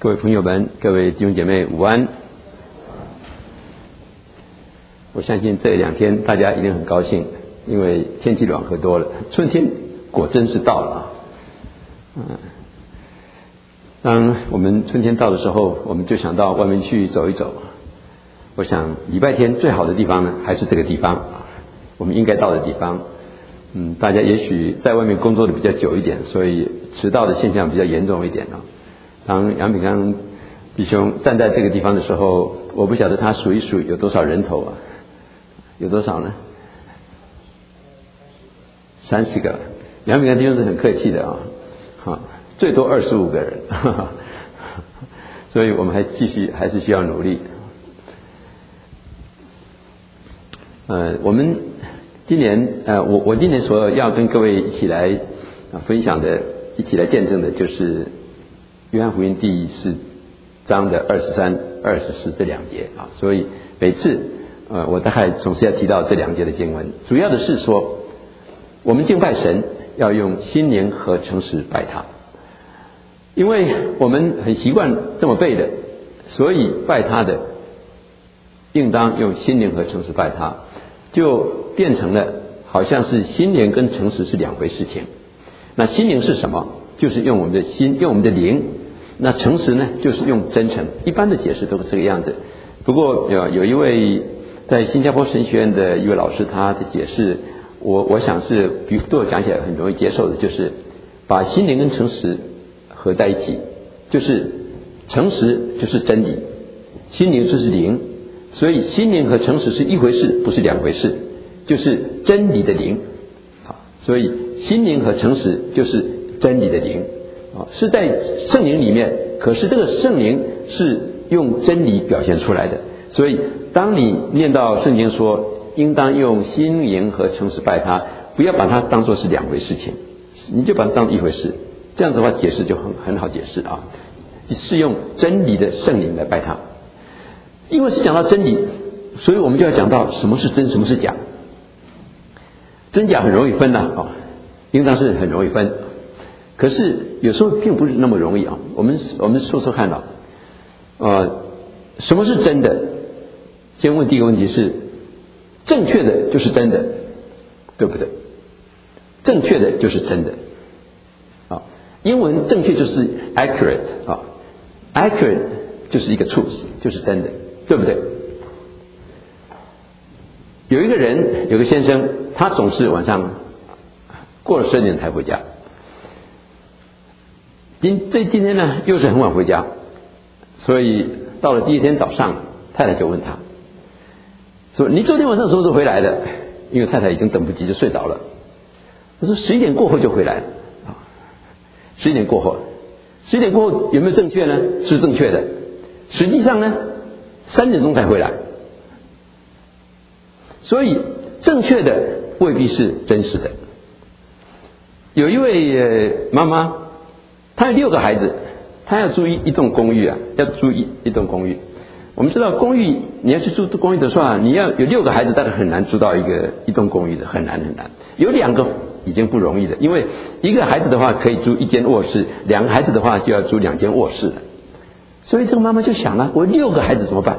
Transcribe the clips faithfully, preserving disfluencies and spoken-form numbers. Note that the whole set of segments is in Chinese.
各位朋友们，各位弟兄姐妹午安。我相信这两天大家一定很高兴，因为天气暖和多了，春天果真是到了。嗯，当我们春天到的时候，我们就想到外面去走一走。我想礼拜天最好的地方呢，还是这个地方，我们应该到的地方。嗯，大家也许在外面工作的比较久一点，所以迟到的现象比较严重一点啊。当杨炳刚弟兄站在这个地方的时候，我不晓得他数一数有多少人头啊？有多少呢？三十个。杨炳刚弟兄是很客气的啊，好，最多二十五个人，哈哈，所以我们还继续还是需要努力。呃，我们今年呃，我我今年所要跟各位一起来啊分享的，一起来见证的，就是约翰福音第四章的二十三、二十四这两节啊。所以每次呃，我大概总是要提到这两节的经文，主要的是说，我们敬拜神要用心灵和诚实拜他，因为我们很习惯这么背的，所以拜他的应当用心灵和诚实拜他，就变成了好像是心灵跟诚实是两回事情。那心灵是什么？就是用我们的心，用我们的灵。那诚实呢，就是用真诚。一般的解释都是这个样子。不过有有一位在新加坡神学院的一位老师，他的解释，我我想是比对我讲起来很容易接受的，就是把心灵跟诚实合在一起，就是诚实就是真理，心灵就是灵。所以心灵和诚实是一回事，不是两回事，就是真理的灵。好，所以心灵和诚实就是真理的灵，是在圣灵里面，可是这个圣灵是用真理表现出来的。所以当你念到圣经说应当用心灵和诚实拜他，不要把它当作是两回事情，你就把它当一回事，这样子的话解释就很很好解释啊，是用真理的圣灵来拜他。因为是讲到真理，所以我们就要讲到什么是真，什么是假。真假很容易分呐、啊，哦，应当是很容易分。可是有时候并不是那么容易啊。我们我们说说看到，呃，什么是真的？先问第一个问题是，正确的就是真的，对不对？正确的就是真的。啊，英文正确就是 accurate 啊 ，accurate 就是一个 truth， 就是真的。对不对？有一个人，有个先生，他总是晚上过了十二点才回家。今这今天呢，又是很晚回家，所以到了第一天早上，太太就问他说：“你昨天晚上什么时候回来的？”因为太太已经等不及，就睡着了。他说：“十一点过后就回来了。”啊，十一点过后，十一点过后有没有正确呢？是正确的。实际上呢？三点钟才回来，所以正确的未必是真实的。有一位呃妈妈，她有六个孩子，她要租一一栋公寓啊，要租一一栋公寓。我们知道公寓，你要去租公寓的话，你要有六个孩子，大概很难租到一个一栋公寓的，很难很难。有两个已经不容易了，因为一个孩子的话可以租一间卧室，两个孩子的话就要租两间卧室了。所以这个妈妈就想了，我六个孩子怎么办？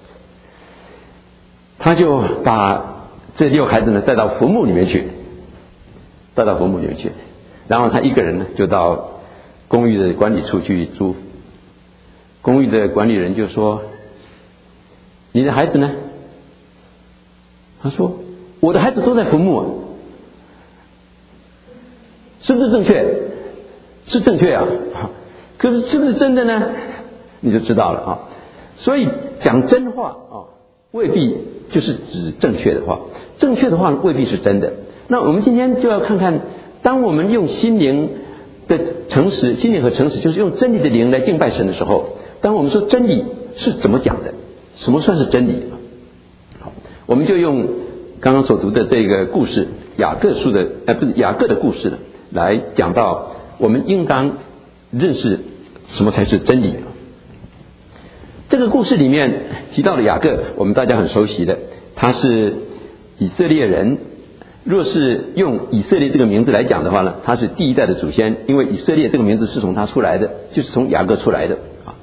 她就把这六个孩子呢带到坟墓里面去，带到坟墓里面去，然后她一个人呢就到公寓的管理处去租。公寓的管理人就说：“你的孩子呢？”他说：“我的孩子都在坟墓啊。”是不是正确？是正确啊，可是是不是真的呢？你就知道了啊。所以讲真话啊，未必就是指正确的话，正确的话未必是真的。那我们今天就要看看，当我们用心灵的诚实，心灵和诚实就是用真理的灵来敬拜神的时候，当我们说真理是怎么讲的，什么算是真理？好，我们就用刚刚所读的这个故事，雅各书的呃不是雅各的故事来讲到，我们应当认识什么才是真理。这个故事里面提到的雅各，我们大家很熟悉的，他是以色列人。若是用以色列这个名字来讲的话呢，他是第一代的祖先，因为以色列这个名字是从他出来的，就是从雅各出来的啊。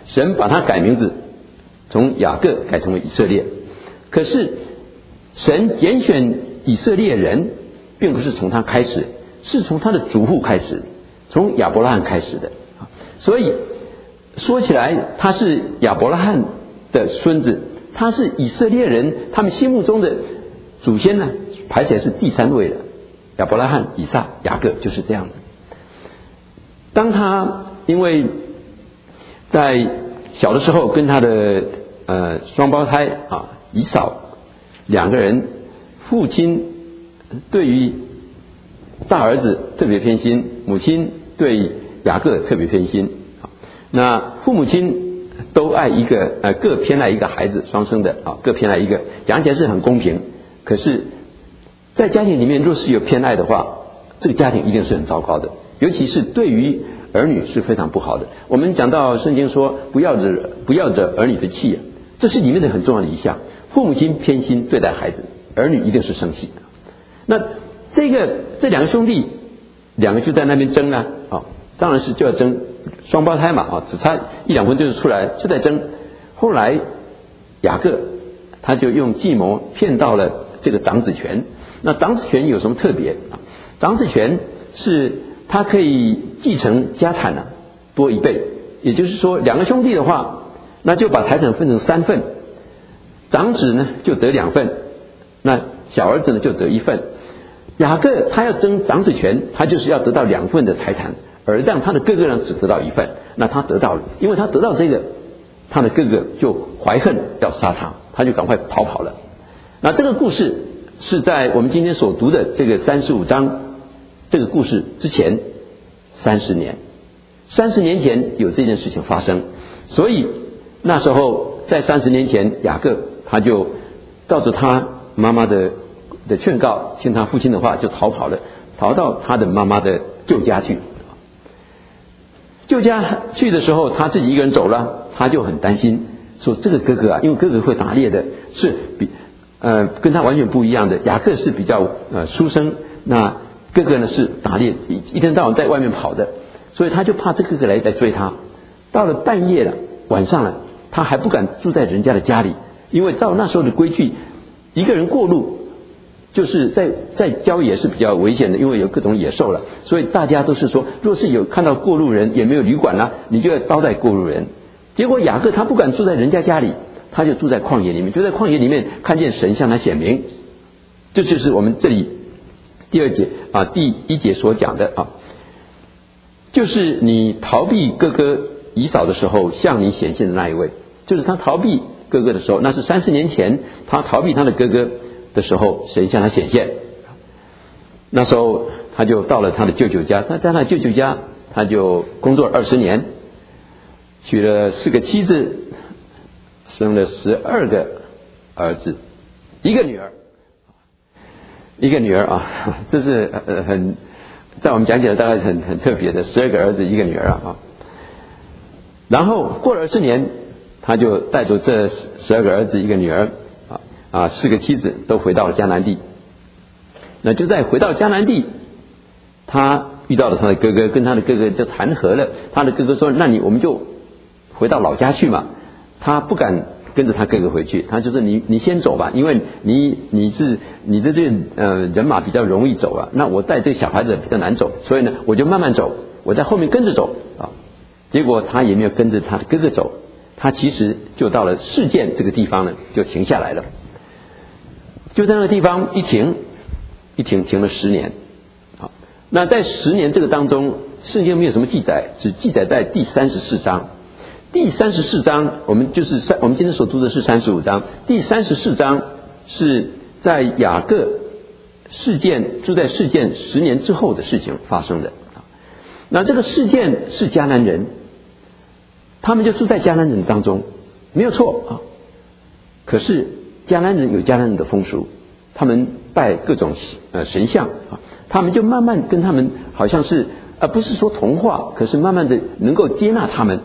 神把他改名字，从雅各改成为以色列。可是神拣选以色列人并不是从他开始，是从他的祖父开始，从亚伯拉罕开始的。所以说起来他是亚伯拉罕的孙子，他是以色列人他们心目中的祖先呢，排起来是第三位的。亚伯拉罕、以撒、雅各就是这样的。当他因为在小的时候跟他的呃双胞胎啊以扫两个人，父亲对于大儿子特别偏心，母亲对雅各特别偏心。那父母亲都爱一个呃各偏爱一个孩子，双生的啊各偏爱一个，讲起来是很公平。可是，在家庭里面若是有偏爱的话，这个家庭一定是很糟糕的，尤其是对于儿女是非常不好的。我们讲到圣经说不要惹不要惹儿女的气，这是里面的很重要的一项。父母亲偏心对待孩子，儿女一定是生气。那这个这两个兄弟两个就在那边争啊，啊当然是就要争双胞胎嘛，啊只差一两分就是出来就在争。后来雅各他就用计谋骗到了这个长子权。那长子权有什么特别啊？长子权是他可以继承家产啊多一倍，也就是说两个兄弟的话，那就把财产分成三份，长子呢就得两份，那小儿子呢就得一份。雅各他要争长子权，他就是要得到两份的财产，而让他的哥哥呢只得到一份。那他得到了，因为他得到这个，他的哥哥就怀恨要杀他，他就赶快逃跑了。那这个故事是在我们今天所读的这个三十五章这个故事之前三十年，三十年前有这件事情发生，所以那时候在三十年前，雅各他就照着他妈妈的的劝告，听他父亲的话，就逃跑了，逃到他的妈妈的旧家去。旧家去的时候，他自己一个人走了，他就很担心，说这个哥哥啊，因为哥哥会打猎的，是比呃跟他完全不一样的。雅各是比较呃书生，那哥哥呢是打猎，一一天到晚在外面跑的，所以他就怕这哥哥来来追他。到了半夜了，晚上了，他还不敢住在人家的家里，因为照那时候的规矩，一个人过路就是在在郊野是比较危险的，因为有各种野兽了，所以大家都是说，若是有看到过路人，也没有旅馆啦，你就要招待过路人。结果雅各他不敢住在人家家里，他就住在旷野里面，就在旷野里面看见神向他显明。这就是我们这里第二节啊第一节所讲的啊，就是你逃避哥哥以扫的时候向你显现的那一位，就是他逃避哥哥的时候，那是三十年前他逃避他的哥哥的时候，神向他显现。那时候他就到了他的舅舅家，他在他舅舅家他就工作二十年，娶了四个妻子，生了十二个儿子，一个女儿，一个女儿啊，这是呃很在我们讲起来大概是很很特别的，十二个儿子一个女儿啊。然后过了二十年，他就带着这十二个儿子一个女儿啊啊四个妻子都回到了迦南地。那就在回到迦南地，他遇到了他的哥哥，跟他的哥哥就谈和了。他的哥哥说：“那你我们就回到老家去嘛。”他不敢跟着他哥哥回去，他就说：“你你先走吧，因为你你是你的这个呃人马比较容易走啊，那我带这个小孩子比较难走，所以呢我就慢慢走，我在后面跟着走啊。”结果他也没有跟着他的哥哥走，他其实就到了示剑这个地方呢，就停下来了。就在那个地方一停，一停停了十年。好，那在十年这个当中，圣经没有什么记载，只记载在第三十四章。第三十四章，我们就是三，我们今天所读的是三十五章。第三十四章是在雅各示剑住在示剑十年之后的事情发生的。那这个示剑是迦南人，他们就住在迦南人当中，没有错啊。可是迦南人有迦南人的风俗，他们拜各种呃神像啊，他们就慢慢跟他们好像是呃不是说同化，可是慢慢的能够接纳他们。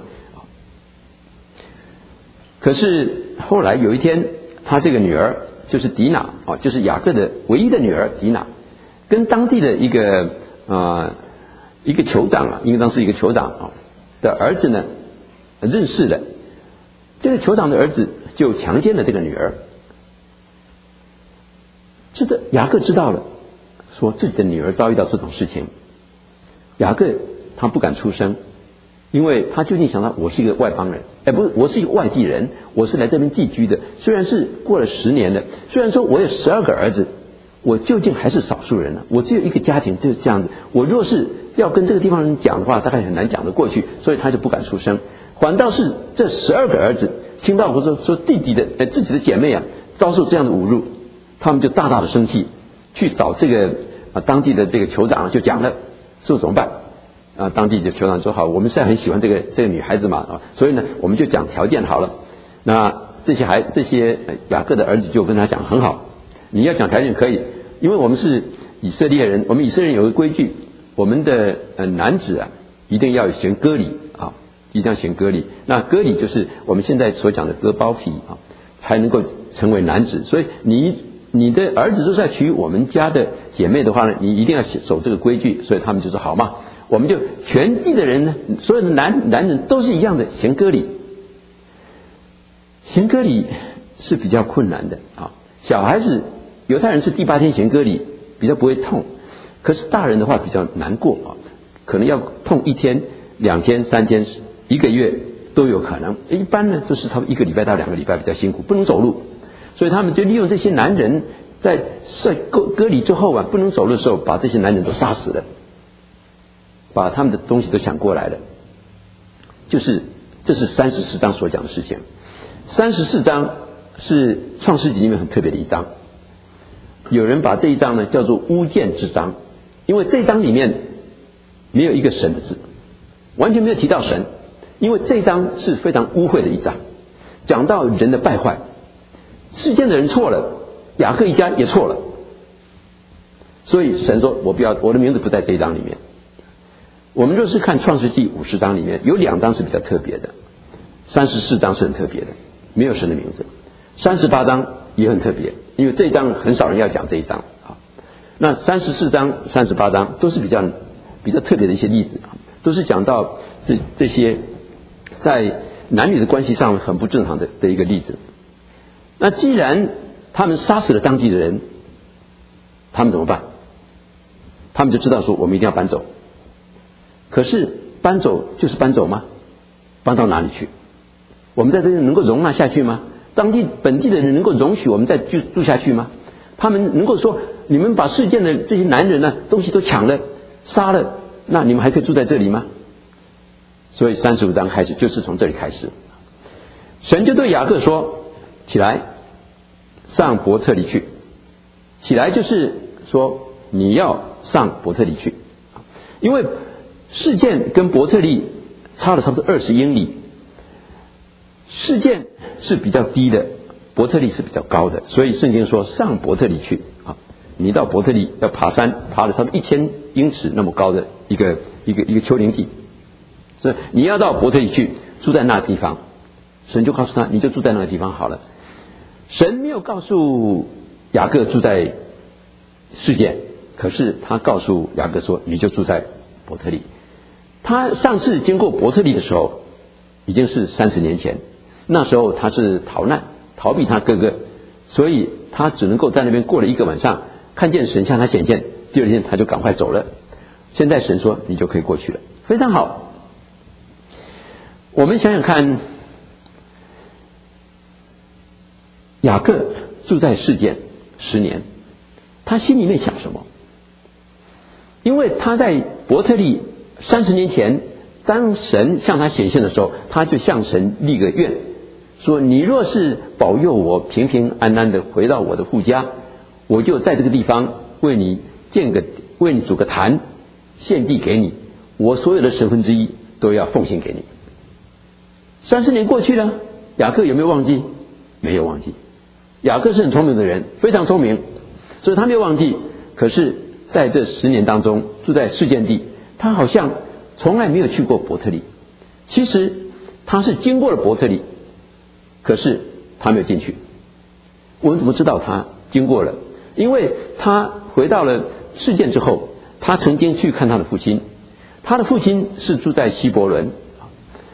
可是后来有一天，他这个女儿就是迪娜啊，就是雅各的唯一的女儿迪娜，跟当地的一个啊、呃、一个酋长啊，应当是一个酋长啊的儿子呢认识了，这个酋长的儿子就强奸了这个女儿。是的，雅各知道了，说自己的女儿遭遇到这种事情，雅各他不敢出声，因为他究竟想到我是一个外邦人，哎，不是，我是一个外地人，我是来这边寄居的。虽然是过了十年了，虽然说我有十二个儿子，我究竟还是少数人呢、啊。我只有一个家庭，就是这样子。我若是要跟这个地方人讲的话，大概很难讲得过去，所以他就不敢出声。反倒是这十二个儿子听到我说说弟弟的呃自己的姐妹啊遭受这样的侮辱，他们就大大的生气，去找这个啊当地的这个酋长就讲了，说怎么办啊？当地的酋长说好，我们现在很喜欢这个这个女孩子嘛啊，所以呢我们就讲条件好了。那这些孩这些雅各的儿子就跟他讲很好，你要讲条件可以，因为我们是以色列人，我们以色列人有个规矩，我们的呃男子啊一定要行割礼啊。一定要行割礼，那割礼就是我们现在所讲的割包皮啊，才能够成为男子。所以你你的儿子就是要娶我们家的姐妹的话呢，你一定要守这个规矩。所以他们就说好嘛，我们就全地的人呢，所有的男男人都是一样的行割礼。行割礼是比较困难的啊，小孩子犹太人是第八天行割礼，比较不会痛，可是大人的话比较难过啊，可能要痛一天、两天、三天。一个月都有可能，一般呢就是他们一个礼拜到两个礼拜比较辛苦，不能走路，所以他们就利用这些男人在在割割礼之后啊，不能走路的时候，把这些男人都杀死了，把他们的东西都抢过来了。就是这是三十四章所讲的事情。三十四章是创世纪里面很特别的一章，有人把这一章呢叫做污践之章，因为这一章里面没有一个神的字，完全没有提到神。因为这一章是非常污秽的一章，讲到人的败坏，世间的人错了，雅各一家也错了，所以神说我不要，我的名字不在这一章里面。我们若是看创世纪五十章里面有两章是比较特别的，三十四章是很特别的，没有神的名字，三十八章也很特别，因为这一章很少人要讲这一章啊。那三十四章、三十八章都是比较比较特别的一些例子啊，都是讲到这这些在男女的关系上很不正常的的一个例子。那既然他们杀死了当地的人，他们怎么办？他们就知道说我们一定要搬走。可是搬走就是搬走吗？搬到哪里去？我们在这里能够容纳下去吗？当地本地的人能够容许我们再住住下去吗？他们能够说你们把世界的这些男人呢东西都抢了杀了，那你们还可以住在这里吗？所以三十五章开始就是从这里开始，神就对雅各说：起来，上伯特利去。起来就是说你要上伯特利去，因为示剑跟伯特利差了差不多二十英里，示剑是比较低的，伯特利是比较高的，所以圣经说上伯特利去啊，你到伯特利要爬山，爬了差不多一千英尺那么高的一个一个一个丘陵地。所以你要到伯特利去，住在那个地方，神就告诉他，你就住在那个地方好了。神没有告诉雅各住在示剑，可是他告诉雅各说，你就住在伯特利。他上次经过伯特利的时候，已经是三十年前，那时候他是逃难，逃避他哥哥，所以他只能够在那边过了一个晚上，看见神向他显现，第二天他就赶快走了。现在神说，你就可以过去了，非常好。我们想想看，雅各住在示剑十年，他心里面想什么？因为他在伯特利三十年前，当神向他显现的时候，他就向神立个愿，说你若是保佑我平平安安的回到我的父家，我就在这个地方为你建个为你组个坛，献祭给你，我所有的十分之一都要奉献给你。三十年过去了，雅各有没有忘记？没有忘记。雅各是很聪明的人，非常聪明，所以他没有忘记。可是在这十年当中，住在示剑地，他好像从来没有去过伯特利。其实他是经过了伯特利，可是他没有进去。我们怎么知道他经过了？因为他回到了示剑之后，他曾经去看他的父亲，他的父亲是住在希伯伦。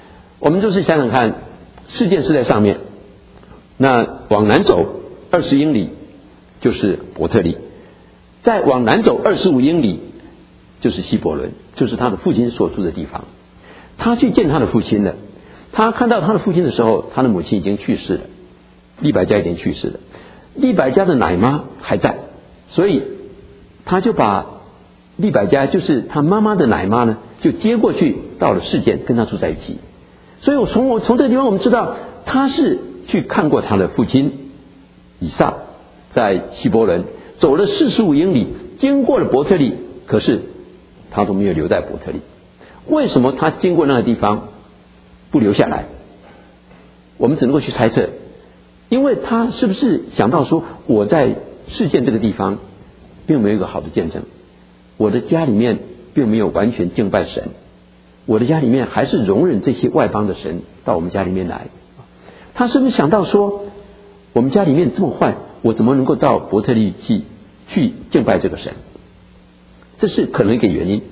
我们就是想想看，事件是在上面，那往南走二十英里就是伯特利，再往南走二十五英里就是希伯伦，就是他的父亲所住的地方。他去见他的父亲了，他看到他的父亲的时候，他的母亲已经去世了，利百加已经去世了，利百加的奶妈还在，所以他就把利百加，就是他妈妈的奶妈呢，就接过去到了示剑，跟他住在一起。所以我从我从这个地方我们知道，他是去看过他的父亲以撒，在希伯伦走了四十五英里，经过了伯特利，可是他都没有留在伯特利。为什么他经过那个地方不留下来？我们只能够去猜测，因为他是不是想到说，我在示剑这个地方并没有一个好的见证，我的家里面并没有完全敬拜神，我的家里面还是容忍这些外邦的神到我们家里面来。他是不是想到说，我们家里面这么坏，我怎么能够到伯特利去去敬拜这个神？这是可能一个原因。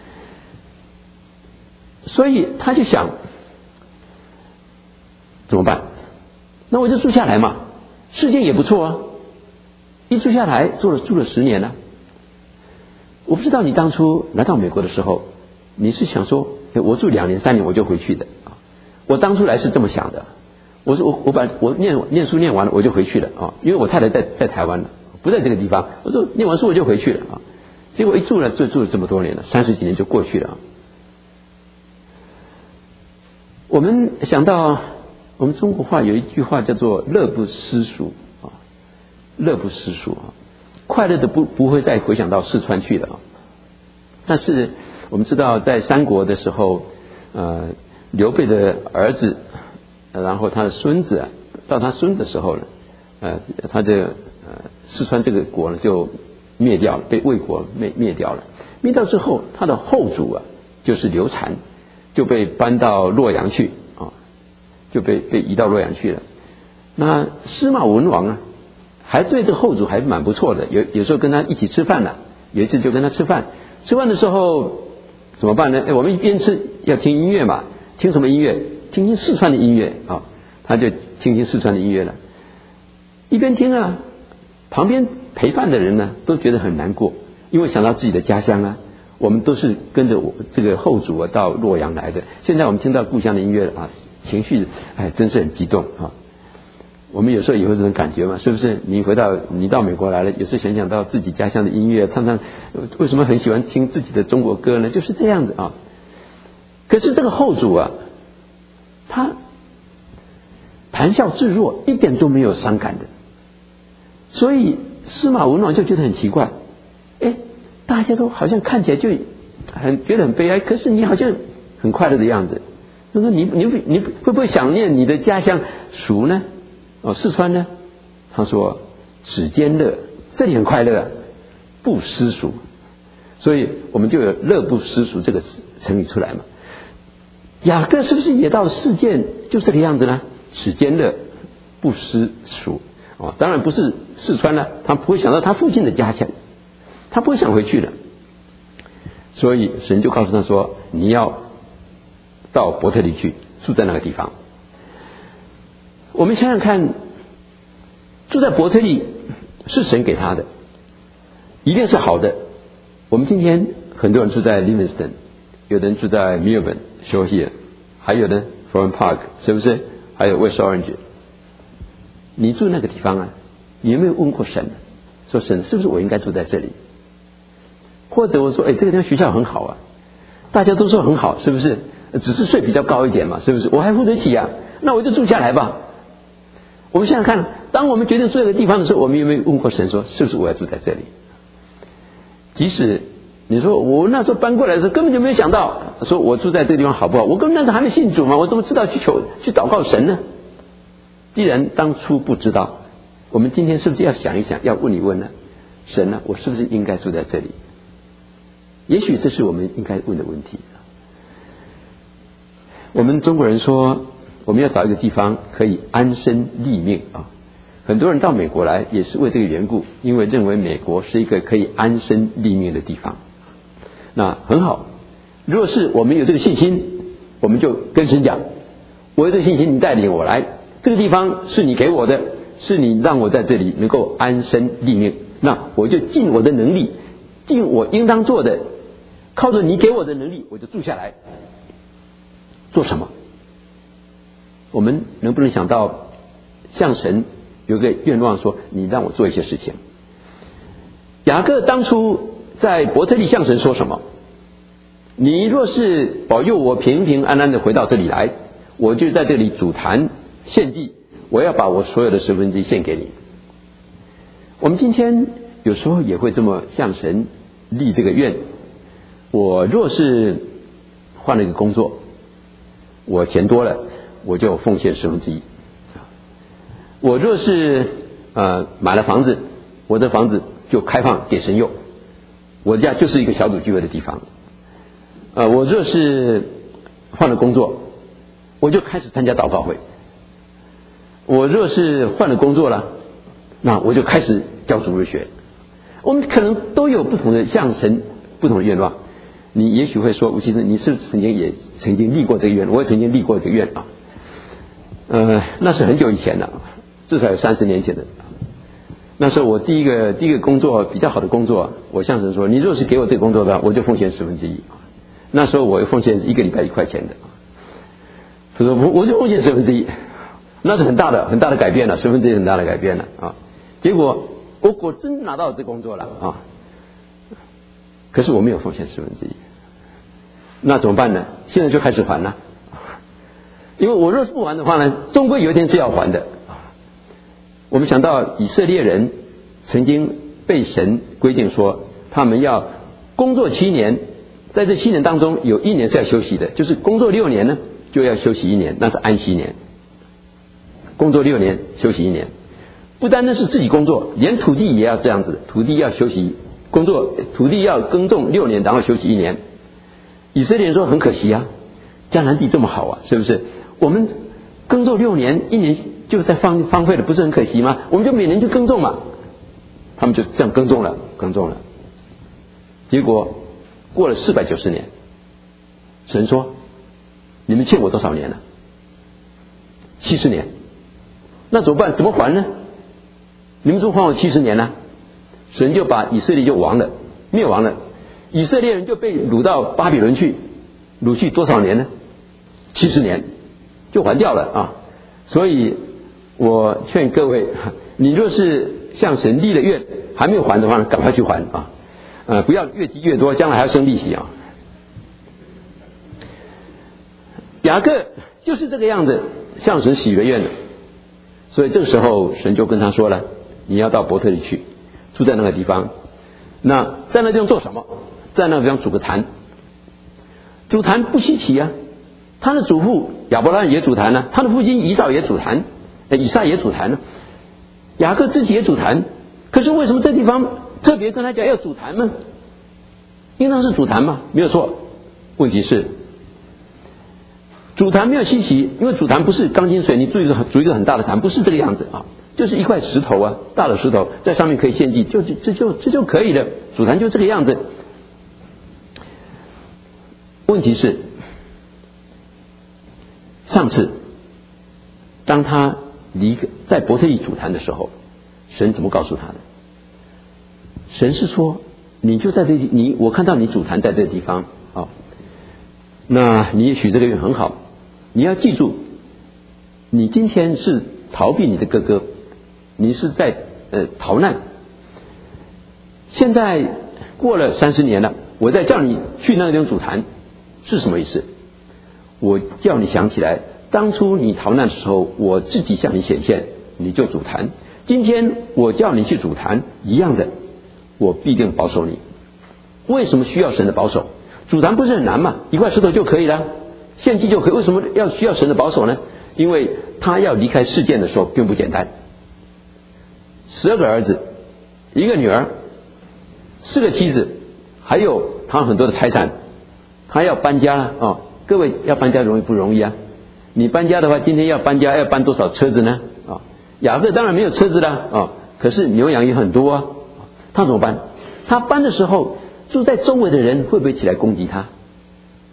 所以他就想怎么办？那我就住下来嘛，示剑也不错啊。一住下来住了住了十年了。我不知道你当初来到美国的时候，你是想说，我住两年三年我就回去的啊？我当初来是这么想的，我说我我把我念念书念完了我就回去了啊，因为我太太在在台湾了，不在这个地方。我说念完书我就回去了啊。结果一住了就住了这么多年了，三十几年就过去了啊。我们想到我们中国话有一句话叫做乐不思蜀啊，乐不思蜀啊，快乐的不不会再回想到四川去了啊。但是我们知道在三国的时候，呃，刘备的儿子，然后他的孙子啊，到他孙子的时候呢，呃，他这呃四川这个国呢就灭掉了，被魏国灭灭掉了。灭掉之后，他的后主啊，就是刘禅，就被搬到洛阳去啊，就被被移到洛阳去了。那司马文王啊，还对这个后主还蛮不错的，有有时候跟他一起吃饭了。有一次就跟他吃饭，吃饭的时候怎么办呢？哎，我们一边吃要听音乐嘛，听什么音乐？听听四川的音乐啊，他就听听四川的音乐了。一边听啊，旁边陪饭的人呢都觉得很难过，因为想到自己的家乡啊。我们都是跟着我这个后主啊到洛阳来的，现在我们听到故乡的音乐啊，情绪哎真是很激动啊。我们有时候也会这种感觉嘛，是不是？你回到你到美国来了，有时想想到自己家乡的音乐，常常为什么很喜欢听自己的中国歌呢？就是这样子啊。可是这个后主啊，他谈笑自若，一点都没有伤感的，所以司马文王就觉得很奇怪，哎。大家都好像看起来就很觉得很悲哀，可是你好像很快乐的样子。他说你你你会不会想念你的家乡蜀呢？哦，四川呢？他说只兼乐，这里很快乐，不思蜀。所以我们就有乐不思蜀这个成语出来嘛。雅各是不是也到示剑就这个样子呢？只兼乐，不思蜀。哦，当然不是四川了，他不会想到他父亲的家乡。他不会想回去的，所以神就告诉他说：“你要到伯特利去，住在那个地方。”我们想想看，住在伯特利是神给他的，一定是好的。我们今天很多人住在 Livingston， 有的人住在 Melbourne、Shore Hill， 还有的 Florence Park， 是不是？还有 West Orange。你住那个地方啊，你有没有问过神？说神是不是我应该住在这里？或者我说，哎，这个地方学校很好啊，大家都说很好，是不是？只是税比较高一点嘛，是不是？我还付得起啊，那我就住下来吧。我们想想看，当我们决定住这个地方的时候，我们有没有问过神说，是不是我要住在这里？即使你说我那时候搬过来的时候，根本就没有想到，说我住在这个地方好不好？我根本那时候还没信主嘛，我怎么知道去求去祷告神呢？既然当初不知道，我们今天是不是要想一想，要问一问呢？神呢，我是不是应该住在这里？也许这是我们应该问的问题。我们中国人说，我们要找一个地方可以安身立命啊。很多人到美国来也是为这个缘故，因为认为美国是一个可以安身立命的地方。那很好，如果是我们有这个信心，我们就跟神讲， 我有这个信心，你带领我来，这个地方是你给我的，是你让我在这里能够安身立命，那我就尽我的能力，尽我应当做的，靠着你给我的能力，我就住下来。做什么？我们能不能想到向神有个愿望，说你让我做一些事情？雅各当初在伯特利向神说什么？你若是保佑我平平安安的回到这里来，我就在这里煮坛献祭，我要把我所有的十分之一献给你。我们今天有时候也会这么向神立这个愿，我若是换了一个工作，我钱多了，我就奉献十分之一。我若是呃买了房子，我的房子就开放给神用，我家就是一个小组聚会的地方。呃，我若是换了工作，我就开始参加祷告会。我若是换了工作了，那我就开始教主日学。我们可能都有不同的向神不同的愿望。你也许会说，吴先生，你是不是曾经也曾经立过这个愿？我也曾经立过这个愿啊。呃，那是很久以前的，至少有三十年前的。那时候我第一个第一个工作比较好的工作，我向神说，你若是给我这个工作的话，我就奉献十分之一。那时候我奉献一个礼拜一块钱的，他说我我就奉献十分之一，那是很大的很大的改变了，十分之一很大的改变了啊。结果我果真拿到这工作了啊，可是我没有奉献十分之一，那怎么办呢？现在就开始还了，因为我若是不还的话呢，终归有一天是要还的。我们想到以色列人曾经被神规定说，他们要工作七年。在这七年当中，有一年是要休息的，就是工作六年呢，就要休息一年，那是安息年。工作六年，休息一年，不单单是自己工作，连土地也要这样子，土地要休息工作，土地要耕种六年，然后休息一年。以色列人说很可惜啊，迦南地这么好啊，是不是？我们耕种六年，一年就在荒荒废了，不是很可惜吗？我们就每年就耕种嘛。他们就这样耕种了，耕种了，结果过了四百九十年，神说：“你们欠我多少年了？七十年。那怎么办？怎么还呢？你们怎么还我七十年呢？”神就把以色列就亡了，灭亡了。以色列人就被掳到巴比伦去，掳去多少年呢？七十年，就还掉了啊！所以我劝各位，你若是向神立了愿，还没有还的话呢，赶快去还啊！呃，不要越积越多，将来还要生利息啊！雅各就是这个样子，向神许了愿的。所以这个时候，神就跟他说了：“你要到伯特利去，住在那个地方。那在那地方做什么？在那个地方煮个坛。煮坛不稀奇啊，他的祖父亚伯拉罕也煮坛呢、啊，他的父亲以扫也煮坛，以撒也煮坛呢、啊，雅各自己也煮坛。可是为什么这地方特别跟他讲要煮坛呢？应当是煮坛嘛，没有错。问题是煮坛没有稀奇，因为煮坛不是钢筋水泥煮一个煮一个很大的坛，不是这个样子啊，就是一块石头啊，大的石头在上面可以献祭，就这就这就可以了。煮坛就这个样子。问题是上次当他离在伯特利煮坛的时候，神怎么告诉他的？神是说，你就在这里，你我看到你煮坛在这个地方啊、哦，那你也许这个愿很好，你要记住，你今天是逃避你的哥哥，你是在呃逃难。现在过了三十年了，我再叫你去那个地方煮坛，是什么意思？我叫你想起来，当初你逃难的时候，我自己向你显现，你就煮坛。今天我叫你去煮坛，一样的，我必定保守你。为什么需要神的保守？煮坛不是很难嘛，一块石头就可以了，献祭就可以。为什么要需要神的保守呢？因为他要离开世界的时候并不简单。十二个儿子，一个女儿，四个妻子，还有他很多的财产，他要搬家了哦。各位要搬家容易不容易啊？你搬家的话，今天要搬家要搬多少车子呢？啊、哦，雅各当然没有车子了啊、哦，可是牛羊也很多啊。他怎么办？他搬的时候，住在周围的人会不会起来攻击他？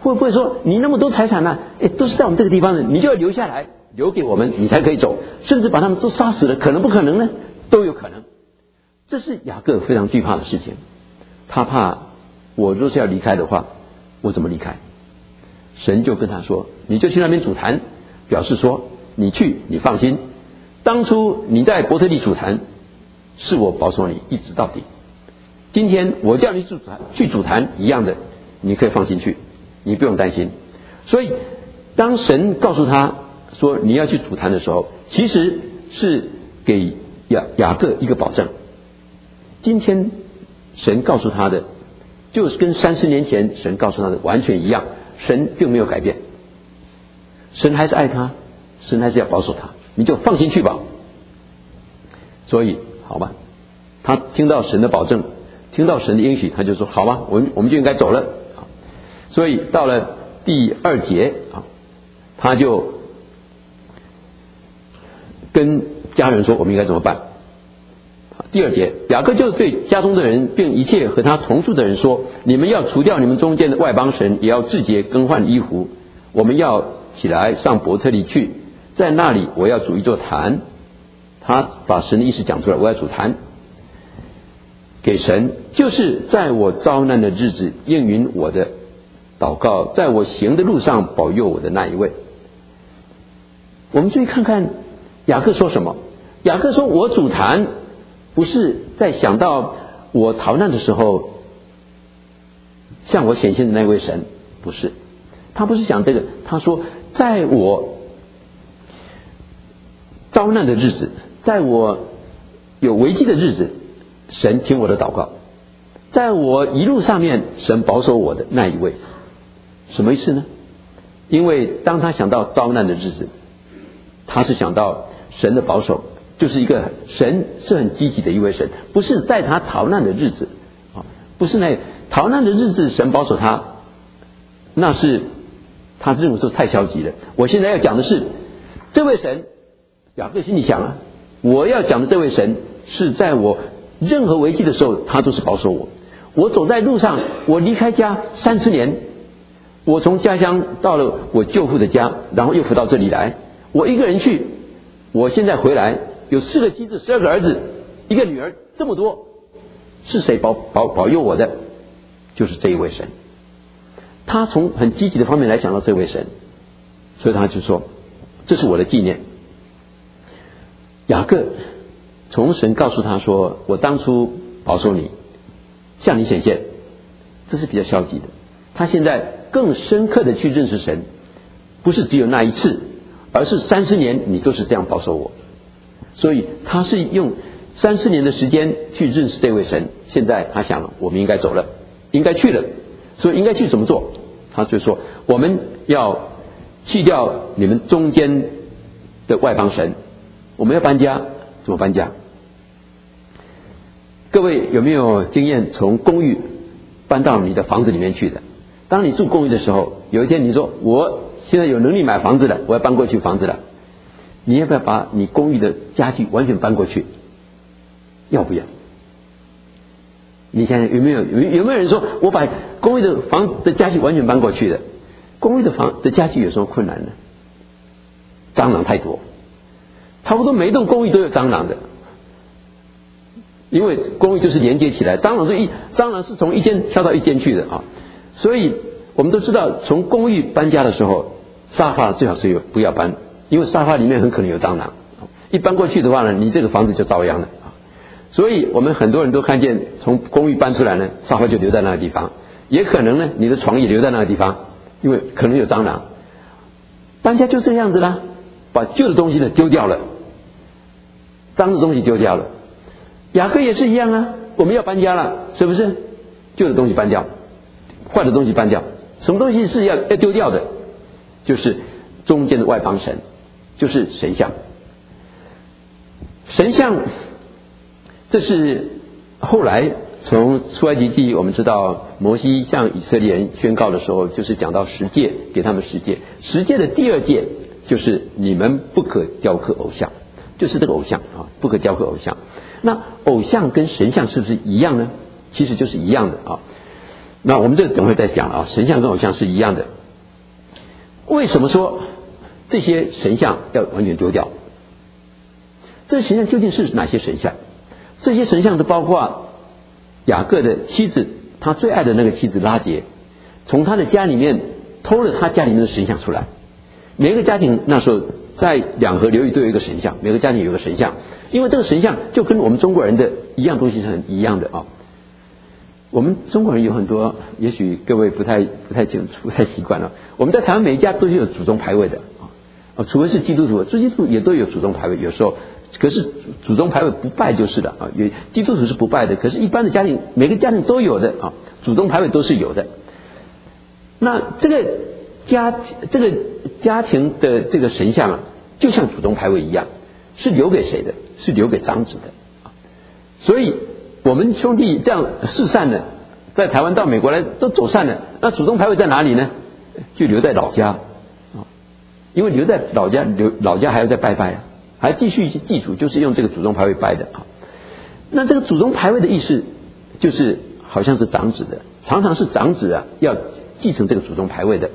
会不会说你那么多财产呢、啊？哎，都是在我们这个地方的，你就要留下来，留给我们，你才可以走，甚至把他们都杀死了，可能不可能呢？都有可能。这是雅各非常惧怕的事情，他怕我若是要离开的话，我怎么离开？神就跟他说，你就去那边主坛，表示说你去，你放心，当初你在伯特利主坛，是我保守你一直到底，今天我叫你去主坛，去主坛一样的，你可以放心去，你不用担心。所以当神告诉他说你要去主坛的时候，其实是给雅雅各一个保证。今天神告诉他的就是跟三十年前神告诉他的完全一样，神并没有改变，神还是爱他，神还是要保守他，你就放心去吧。所以好吧，他听到神的保证，听到神的应许，他就说好吧，我们我们就应该走了。所以到了第二节啊，他就跟家人说我们应该怎么办。第二节，雅各就对家中的人并一切和他同住的人说，你们要除掉你们中间的外邦神，也要自洁更换衣服，我们要起来上伯特利去，在那里我要筑一座坛。他把神的意思讲出来，我要筑坛给神，就是在我遭难的日子应允我的祷告，在我行的路上保佑我的那一位。我们注意看看雅各说什么。雅各说我筑坛不是在想到我逃难的时候向我显现的那位神，不是，他不是想这个，他说在我遭难的日子，在我有危机的日子，神听我的祷告，在我一路上面神保守我的那一位。什么意思呢？因为当他想到遭难的日子，他是想到神的保守，就是一个神是很积极的一位神，不是在他逃难的日子，不是那逃难的日子神保守他，那是他认为说太消极了。我现在要讲的是这位神，雅各心里想啊，我要讲的这位神是在我任何危机的时候他都是保守我。我走在路上，我离开家三十年，我从家乡到了我舅父的家，然后又回到这里来，我一个人去，我现在回来有四个妻子，十二个儿子，一个女儿，这么多，是谁保保保佑我的？就是这一位神。他从很积极的方面来想到这位神，所以他就说这是我的纪念。雅各从神告诉他说我当初保守你，向你显现，这是比较消极的。他现在更深刻的去认识神，不是只有那一次，而是三十年你都是这样保守我。所以他是用三十年的时间去认识这位神。现在他想我们应该走了，应该去了，所以应该去怎么做？他就说我们要去掉你们中间的外邦神，我们要搬家。怎么搬家？各位有没有经验从公寓搬到你的房子里面去的？当你住公寓的时候，有一天你说我现在有能力买房子了，我要搬过去房子了，你要不要把你公寓的家具完全搬过去？要不要？你想想有没有有有没有人说我把公寓的房的家具完全搬过去的？公寓的房的家具有什么困难呢？蟑螂太多，差不多每一栋公寓都有蟑螂的，因为公寓就是连接起来，蟑螂是一蟑螂是从一间跳到一间去的啊。所以我们都知道，从公寓搬家的时候，沙发最好是有不要搬，因为沙发里面很可能有蟑螂，一搬过去的话呢，你这个房子就遭殃了。所以我们很多人都看见从公寓搬出来呢，沙发就留在那个地方，也可能呢你的床也留在那个地方，因为可能有蟑螂。搬家就这样子啦，把旧的东西呢丢掉了，脏的东西丢掉了。雅各也是一样啊，我们要搬家了，是不是？旧的东西搬掉，坏的东西搬掉。什么东西是要要丢掉的？就是中间的外邦神，就是神像。神像，这是后来从出埃及记我们知道，摩西向以色列人宣告的时候，就是讲到十诫，给他们十诫。十诫的第二诫就是你们不可雕刻偶像，就是这个偶像啊，不可雕刻偶像。那偶像跟神像是不是一样呢？其实就是一样的啊。 那我们这个等会再讲啊，神像跟偶像是一样的。为什么说这些神像要完全丢掉？这些神像究竟是哪些神像？这些神像是包括雅各的妻子，他最爱的那个妻子拉结，从他的家里面偷了他家里面的神像出来。每个家庭那时候在两河流域都有一个神像，每个家庭有一个神像，因为这个神像就跟我们中国人的一样东西是很一样的啊。我们中国人有很多，也许各位不太不太清楚、不太习惯了。我们在台湾每一家都是有祖宗牌位的啊，除非是基督徒，基督徒也都有祖宗牌位，有时候可是祖宗牌位不拜就是了啊。有基督徒是不拜的，可是一般的家庭每个家庭都有的啊，祖宗牌位都是有的。那这个家这个家庭的这个神像啊，就像祖宗牌位一样，是留给谁的？是留给长子的啊。所以我们兄弟这样四散的，在台湾到美国来都走散了，那祖宗牌位在哪里呢？就留在老家啊，因为留在老家，留老家还要再拜拜啊，还继续祭祖，就是用这个祖宗牌位拜的啊。那这个祖宗牌位的意思，就是好像是长子的，常常是长子啊要继承这个祖宗牌位的。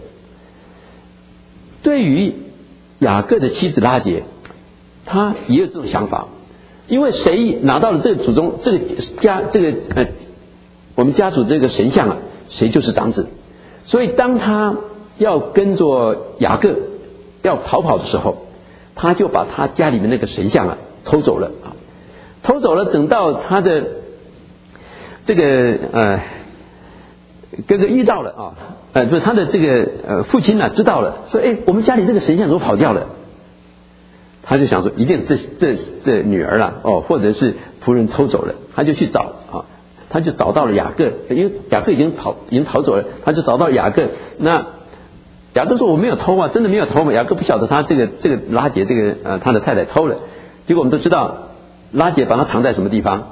对于雅各的妻子拉结，他也有这种想法。因为谁拿到了这个祖宗这个家这个呃我们家族这个神像啊，谁就是长子。所以当他要跟着雅各要逃跑的时候，他就把他家里面那个神像啊偷走了啊，偷走了。等到他的这个呃哥哥遇到了啊，呃不是他的这个呃父亲啊知道了，说哎我们家里这个神像怎么跑掉了？他就想说，一定这这这女儿啦，哦，或者是仆人偷走了，他就去找啊，他就找到了雅各，因为雅各已经跑已经逃走了，他就找到雅各。那雅各说我没有偷啊，真的没有偷嘛。雅各不晓得他这个这个拉结这个呃他的太太偷了，结果我们都知道拉结把他藏在什么地方？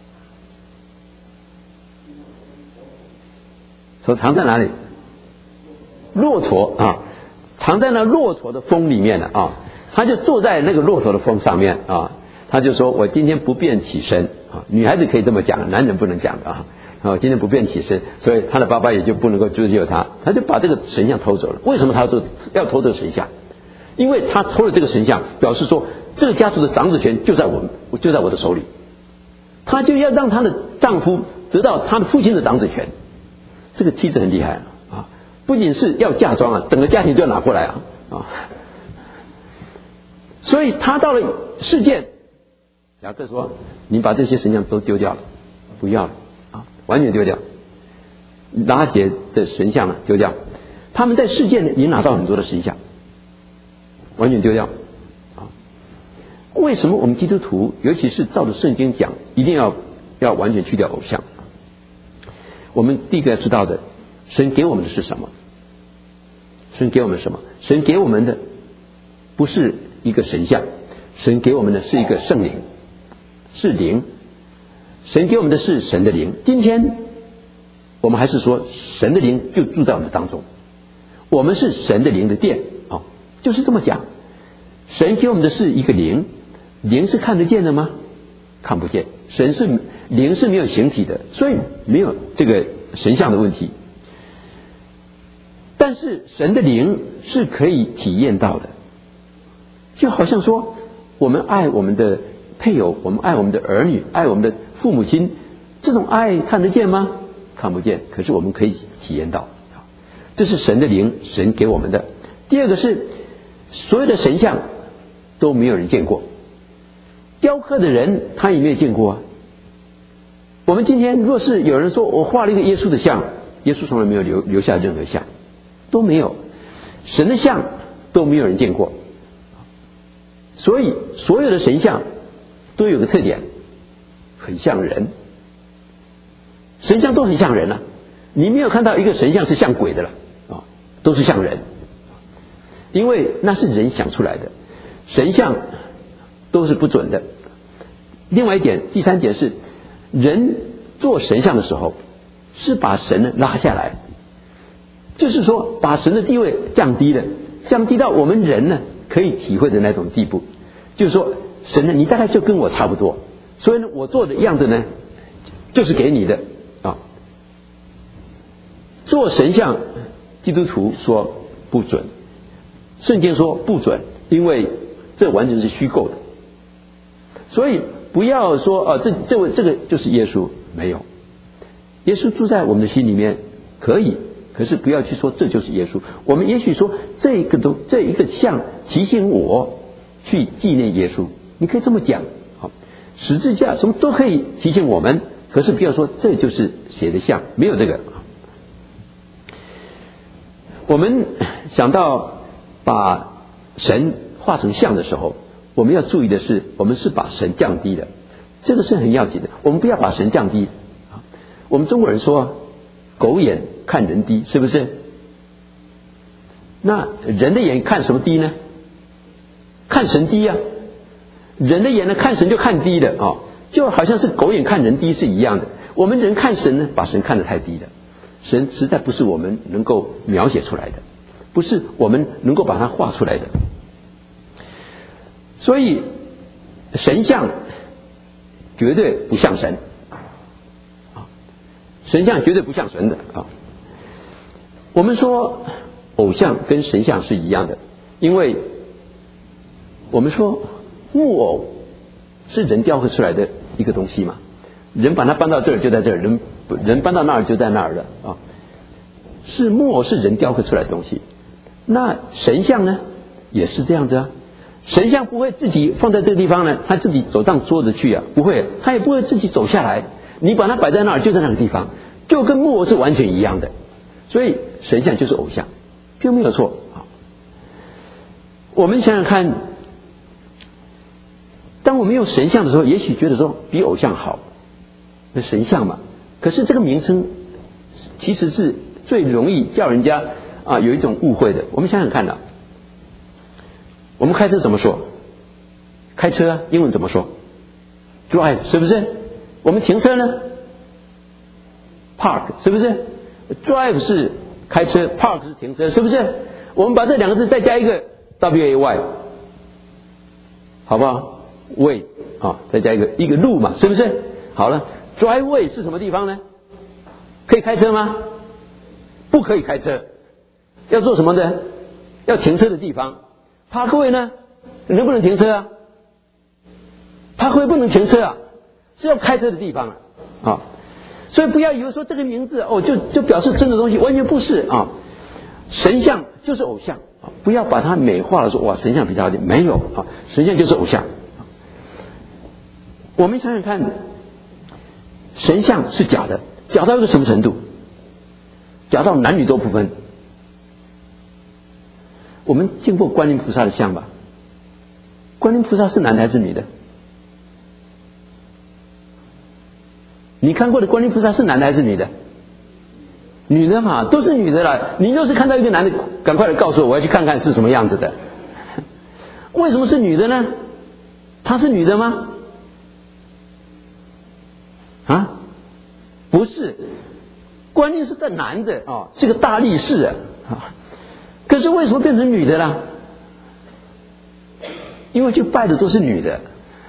说藏在哪里？骆驼啊，藏在那骆驼的峰里面了啊。他就坐在那个骆驼的峰上面啊，他就说我今天不便起身啊，女孩子可以这么讲，男人不能讲的啊。啊，今天不便起身，所以他的爸爸也就不能够追究他，他就把这个神像偷走了。为什么他要做要偷这个神像？因为他偷了这个神像，表示说这个家族的长子权就在我们就在我的手里，他就要让他的丈夫得到他的父亲的长子权。这个妻子很厉害啊，不仅是要嫁妆啊，整个家庭就要拿过来啊啊。所以他到了事件，雅各说：“你把这些神像都丢掉了，不要了啊，完全丢掉。拉结的神像呢丢掉，他们在事件呢也拿到很多的神像，完全丢掉啊。为什么我们基督徒，尤其是照着圣经讲，一定要要完全去掉偶像？我们第一个要知道的，神给我们的是什么？神给我们什么？神给我们的不是一个神像，神给我们的是一个圣灵，是灵。神给我们的是神的灵。今天我们还是说神的灵就住在我们当中，我们是神的灵的殿啊、哦，就是这么讲。神给我们的是一个灵，灵是看得见的吗？看不见。神是灵是没有形体的，所以没有这个神像的问题。但是神的灵是可以体验到的。就好像说我们爱我们的配偶，我们爱我们的儿女，爱我们的父母亲，这种爱看得见吗？看不见，可是我们可以体验到，这是神的灵，神给我们的。第二个是所有的神像都没有人见过，雕刻的人他也没有见过啊。我们今天若是有人说我画了一个耶稣的像，耶稣从来没有留留下任何像，都没有，神的像都没有人见过。所以所有的神像都有个特点，很像人。神像都很像人啊，你没有看到一个神像是像鬼的了啊，都是像人，因为那是人想出来的，神像都是不准的。另外一点，第三点是人做神像的时候是把神呢拉下来，就是说把神的地位降低了，降低到我们人呢可以体会的那种地步，就是说神呢你大概就跟我差不多，所以呢我做的样子呢就是给你的啊。 做神像，基督徒说不准，圣经说不准，因为这完全是虚构的。所以不要说啊，这这位这个就是耶稣，没有，耶稣住在我们的心里面可以，可是不要去说这就是耶稣。我们也许说这个都这一个像提醒我去纪念耶稣，你可以这么讲。好，十字架什么都可以提醒我们，可是不要说这就是谁的像，没有这个。我们想到把神画成像的时候，我们要注意的是，我们是把神降低的，这个是很要紧的。我们不要把神降低。我们中国人说狗眼看人低，是不是？那人的眼看什么低呢？看神低啊。人的眼呢，看神就看低的啊，就好像是狗眼看人低是一样的。我们人看神呢，把神看得太低了。神实在不是我们能够描写出来的，不是我们能够把它画出来的。所以神像绝对不像神啊，神像绝对不像神的啊。我们说偶像跟神像是一样的，因为我们说木偶是人雕刻出来的一个东西嘛，人把它搬到这儿就在这儿，人人搬到那儿就在那儿了啊。是木偶是人雕刻出来的东西，那神像呢也是这样子啊。神像不会自己放在这个地方呢，他自己走上桌子去啊，不会，他也不会自己走下来，你把它摆在那儿就在那个地方，就跟木偶是完全一样的。所以神像就是偶像，并没有错啊。我们想想看，当我们用神像的时候，也许觉得说比偶像好，那神像嘛，可是这个名称其实是最容易叫人家啊有一种误会的。我们想想看啊，我们开车怎么说？开车啊，英文怎么说 ？drive 是不是？我们停车呢 ？park 是不是 ？drive 是开车 ，park 是停车，是不是？我们把这两个字再加一个 w a y， 好不好 ？way 啊，再加一个一个路嘛，是不是？好了 ，driveway 是什么地方呢？可以开车吗？不可以开车，要做什么呢？要停车的地方。Parkway 呢？能不能停车啊 ？Parkway 不能停车啊，是要开车的地方啊。啊，所以不要以为说这个名字哦，就就表示真的东西，完全不是啊。神像就是偶像，不要把它美化了说哇，神像比较好点，没有啊，神像就是偶像。我们想想看，神像是假的，假到一个什么程度？假到男女都不分。我们见过观音菩萨的像吧？观音菩萨是男的还是女的？你看过的观音菩萨是男的还是女的？女的嘛，都是女的啦。你要是看到一个男的，赶快来告诉我，我要去看看是什么样子的。为什么是女的呢？她是女的吗？啊，不是，观音是个男的哦，是个大力士啊。可是为什么变成女的啦？因为去拜的都是女的，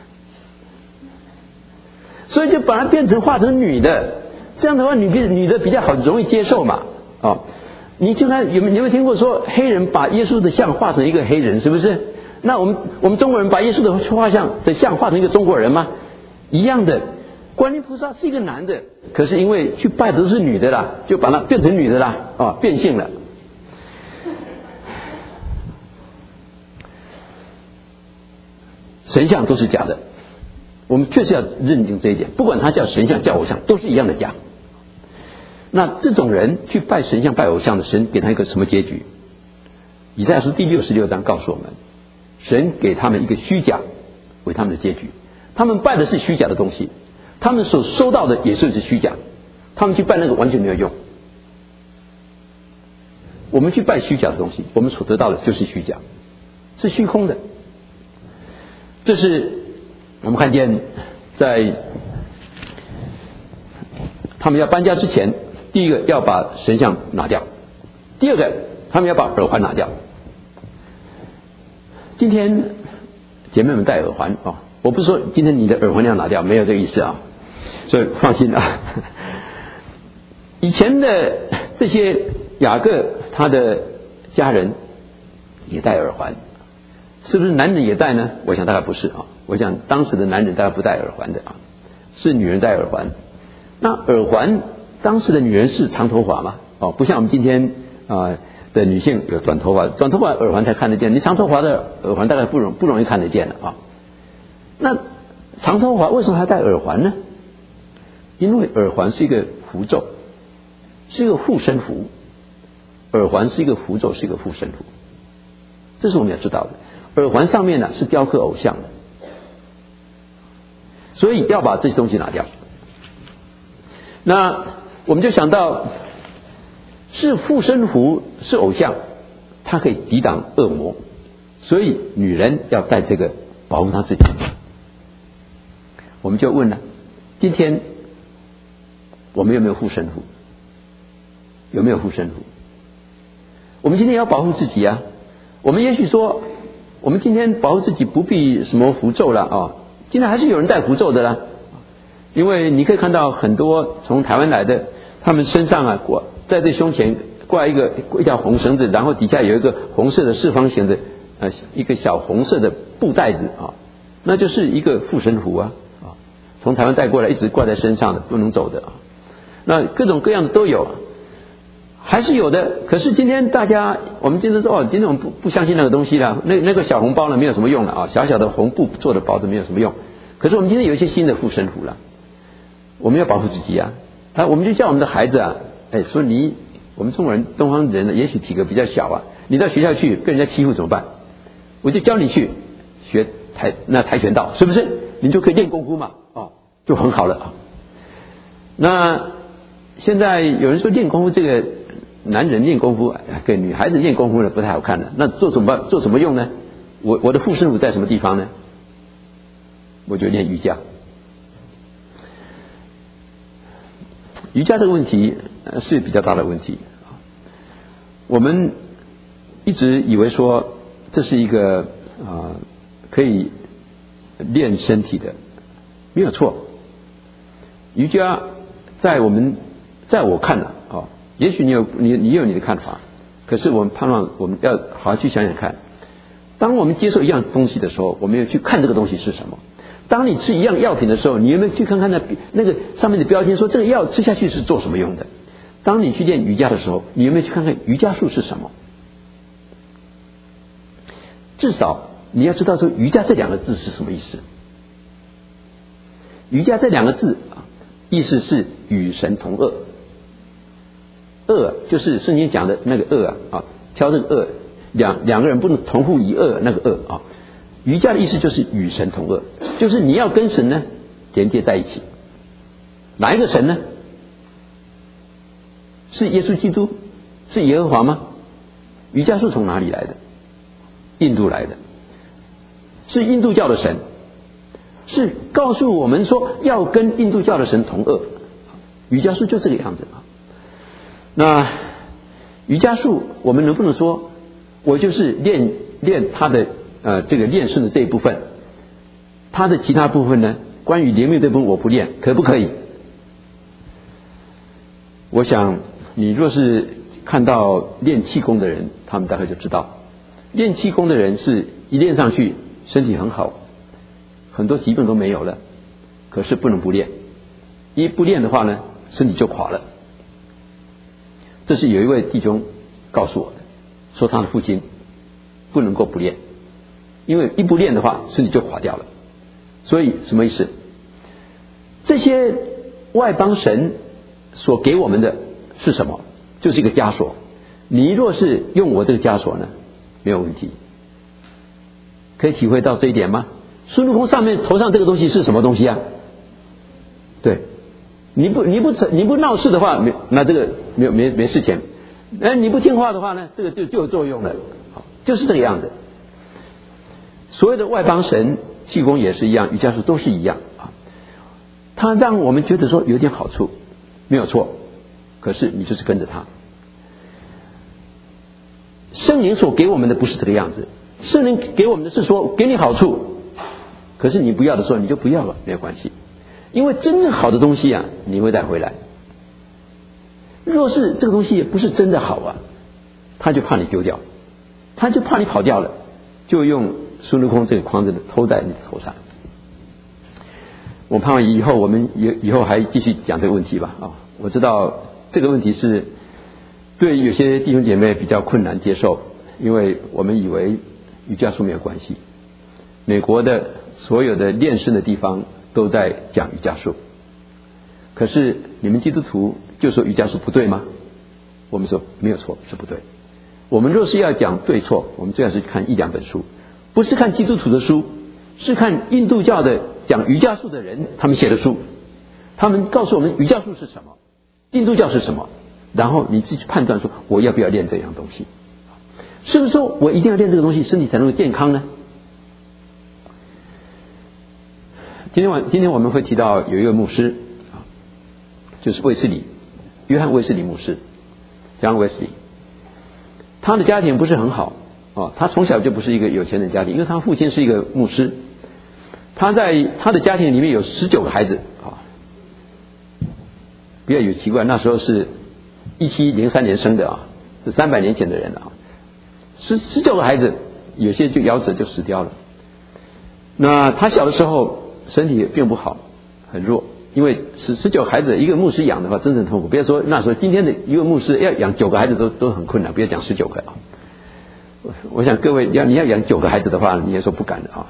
所以就把它变成画成女的。这样的话，女女的比较好，容易接受嘛。哦，你就看有没有你有没有听过说黑人把耶稣的像画成一个黑人，是不是？那我们我们中国人把耶稣的画像的像画成一个中国人吗？一样的。观音菩萨是一个男的，可是因为去拜的都是女的啦，就把它变成女的啦，哦，变性了。神像都是假的，我们确实要认定这一点，不管他叫神像叫偶像，都是一样的假。那这种人去拜神像拜偶像的，神给他一个什么结局？以赛亚书第六十六章告诉我们，神给他们一个虚假为他们的结局。他们拜的是虚假的东西，他们所收到的也是虚假，他们去拜那个完全没有用。我们去拜虚假的东西，我们所得到的就是虚假，是虚空的。这是我们看见在他们要搬家之前，第一个要把神像拿掉，第二个他们要把耳环拿掉。今天姐妹们戴耳环啊，我不是说今天你的耳环要拿掉，没有这个意思啊，所以放心啊。以前的这些雅各他的家人也戴耳环，是不是男人也戴呢？我想大概不是啊，我想当时的男人大概不戴耳环的啊，是女人戴耳环。那耳环当时的女人是长头发嘛？哦，不像我们今天啊、呃、的女性有短头发，短头发耳环才看得见，你长头发的耳环大概不容不容易看得见了啊。那长头发为什么还戴耳环呢？因为耳环是一个符咒，是一个护身符。耳环是一个符咒，是一个护身符，这是我们要知道的。耳环上面呢是雕刻偶像的，所以要把这些东西拿掉。那我们就想到，是护身符，是偶像，它可以抵挡恶魔，所以女人要戴这个保护她自己。我们就问了，今天我们有没有护身符？有没有护身符？我们今天要保护自己啊！我们也许说，我们今天保护自己不必什么符咒了啊！今天还是有人戴符咒的啦，因为你可以看到很多从台湾来的，他们身上啊挂在这胸前挂一个一条红绳子，然后底下有一个红色的四方形的呃一个小红色的布带子啊，那就是一个护身符啊啊！从台湾带过来一直挂在身上的，不能走的啊。那各种各样的都有。还是有的，可是今天大家，我们今天说哦，今天我们不不相信那个东西了，那那个小红包呢没有什么用了啊，小小的红布做的包子没有什么用。可是我们今天有一些新的护身符了，我们要保护自己啊，啊，我们就叫我们的孩子啊，哎，说你我们中国人东方人呢，也许体格比较小啊，你到学校去被人家欺负怎么办？我就教你去学跆那跆拳道，是不是？你就可以练功夫嘛，哦，就很好了啊。那现在有人说练功夫这个。男人练功夫给女孩子练功夫呢不太好看的，那做什么做什么用呢？我我的护身符在什么地方呢？我就练瑜伽。瑜伽这个问题是比较大的问题。我们一直以为说这是一个啊、呃、可以练身体的，没有错。瑜伽在我们在我看了啊。也许你有你你有你的看法，可是我们盼望我们要好好去想想看，当我们接受一样东西的时候，我们要去看这个东西是什么。当你吃一样药品的时候，你有没有去看看那那个上面的标签，说这个药吃下去是做什么用的？当你去练瑜伽的时候，你有没有去看看瑜伽术是什么？至少你要知道说瑜伽这两个字是什么意思。瑜伽这两个字啊，意思是与神同恶。恶就是圣经讲的那个恶啊，啊，挑这个恶，两两个人不能同父一恶那个恶啊。瑜伽的意思就是与神同恶，就是你要跟神呢连接在一起。哪一个神呢？是耶稣基督？是耶和华吗？瑜伽是从哪里来的？印度来的，是印度教的神，是告诉我们说要跟印度教的神同恶。瑜伽术就这个样子啊。那瑜伽术，我们能不能说，我就是练练他的呃这个练顺的这一部分，他的其他部分呢？关于灵命这部分我不练，可不可以？我想你若是看到练气功的人，他们大概就知道，练气功的人是一练上去身体很好，很多疾病都没有了，可是不能不练，一不练的话呢，身体就垮了。这是有一位弟兄告诉我的，说他的父亲不能够不练，因为一不练的话身体就垮掉了。所以什么意思？这些外邦神所给我们的是什么？就是一个枷锁。你若是用我这个枷锁呢，没有问题。可以体会到这一点吗？孙悟空上面头上这个东西是什么东西啊？对，你不你不你不闹事的话，没那这个没有没没事情。哎，你不听话的话呢，这个就就有作用了。好，就是这个样子。所有的外邦神气功也是一样，瑜伽术都是一样啊。它让我们觉得说有点好处，没有错。可是你就是跟着他。圣灵所给我们的不是这个样子，圣灵给我们的是说给你好处，可是你不要的时候你就不要了，没有关系。因为真正好的东西啊，你会带回来。 若是这个东西不是真的好啊，他就怕你丢掉，他就怕你跑掉了，就用孙悟空这个筐子抽在你的头上。我盼望以后我们以以后还继续讲这个问题吧啊！我知道这个问题是对有些弟兄姐妹比较困难接受，因为我们以为瑜伽术没有关系。美国的所有的练身的地方都在讲瑜伽术，可是你们基督徒就说瑜伽术不对吗？我们说没有错，是不对。我们若是要讲对错，我们最好是看一两本书，不是看基督徒的书，是看印度教的讲瑜伽术的人他们写的书，他们告诉我们瑜伽术是什么，印度教是什么，然后你自己判断说我要不要练这样东西，是不是说我一定要练这个东西身体才能够健康呢？今天晚今天我们会提到有一个牧师啊，就是卫斯理，约翰卫斯理牧师 John Wesley， 他的家庭不是很好啊，他从小就不是一个有钱人家庭，因为他父亲是一个牧师，他在他的家庭里面有十九个孩子啊，不要有奇怪，那时候是一七零三年生的啊，是三百年前的人啊，十十九个孩子，有些就夭折就死掉了。那他小的时候身体并不好，很弱，因为十十九孩子一个牧师养的话真正痛苦。不要说那时候今天的一个牧师要养九个孩子都都很困难，不要讲十九个啊。我想各位要你要养九个孩子的话，你也说不敢的啊。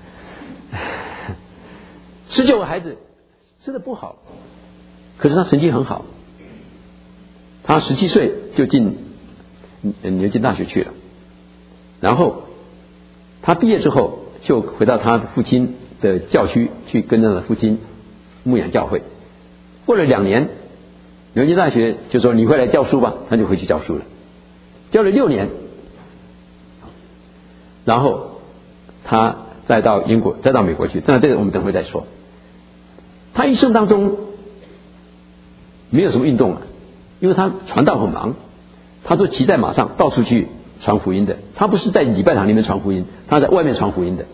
十九个孩子真的不好，可是他成绩很好，他十七岁就进牛津大学去了，然后他毕业之后就回到他的父亲的教区去跟着父亲牧养教会。过了两年，牛津大学就说你回来教书吧，他就回去教书了，教了六年，然后他再到英国再到美国去，但这个我们等会再说。他一生当中没有什么运动啊，因为他传道很忙，他都骑在马上到处去传福音的，他不是在礼拜堂里面传福音，他在外面传福音的。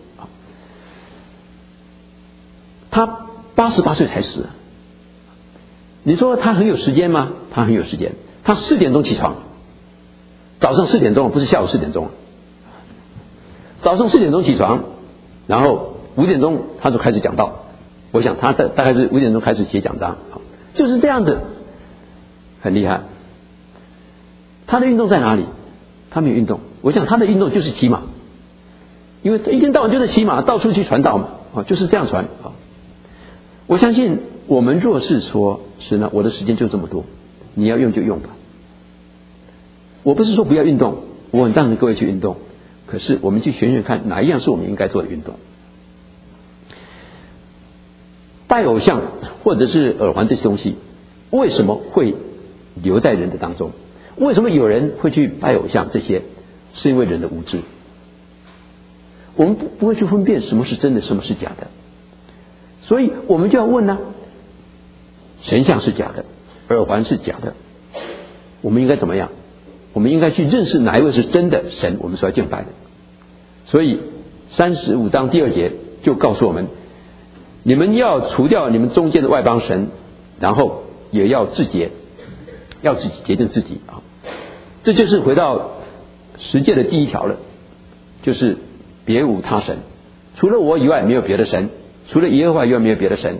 他八十八岁才死，你说他很有时间吗？他很有时间，他四点钟起床，早上四点钟，不是下午四点钟，早上四点钟起床，然后五点钟他就开始讲道。我想他大大概是五点钟开始写讲章，就是这样的，很厉害。他的运动在哪里？他没有运动。我想他的运动就是骑马，因为一天到晚就在骑马，到处去传道嘛，啊，就是这样传啊。我相信我们若是说是呢，我的时间就这么多，你要用就用吧。我不是说不要运动，我很赞成各位去运动，可是我们去选选看哪一样是我们应该做的运动。戴偶像或者是耳环这些东西，为什么会留在人的当中？为什么有人会去拜偶像？这些是因为人的无知。我们不不会去分辨什么是真的，什么是假的，所以我们就要问呢、啊：神像是假的，耳环是假的，我们应该怎么样？我们应该去认识哪一位是真的神，我们所要敬拜的。所以三十五章第二节就告诉我们，你们要除掉你们中间的外邦神，然后也要自洁，要自己洁净自己啊！这就是回到十诫的第一条了，就是别无他神，除了我以外没有别的神，除了耶和华以外没有别的神。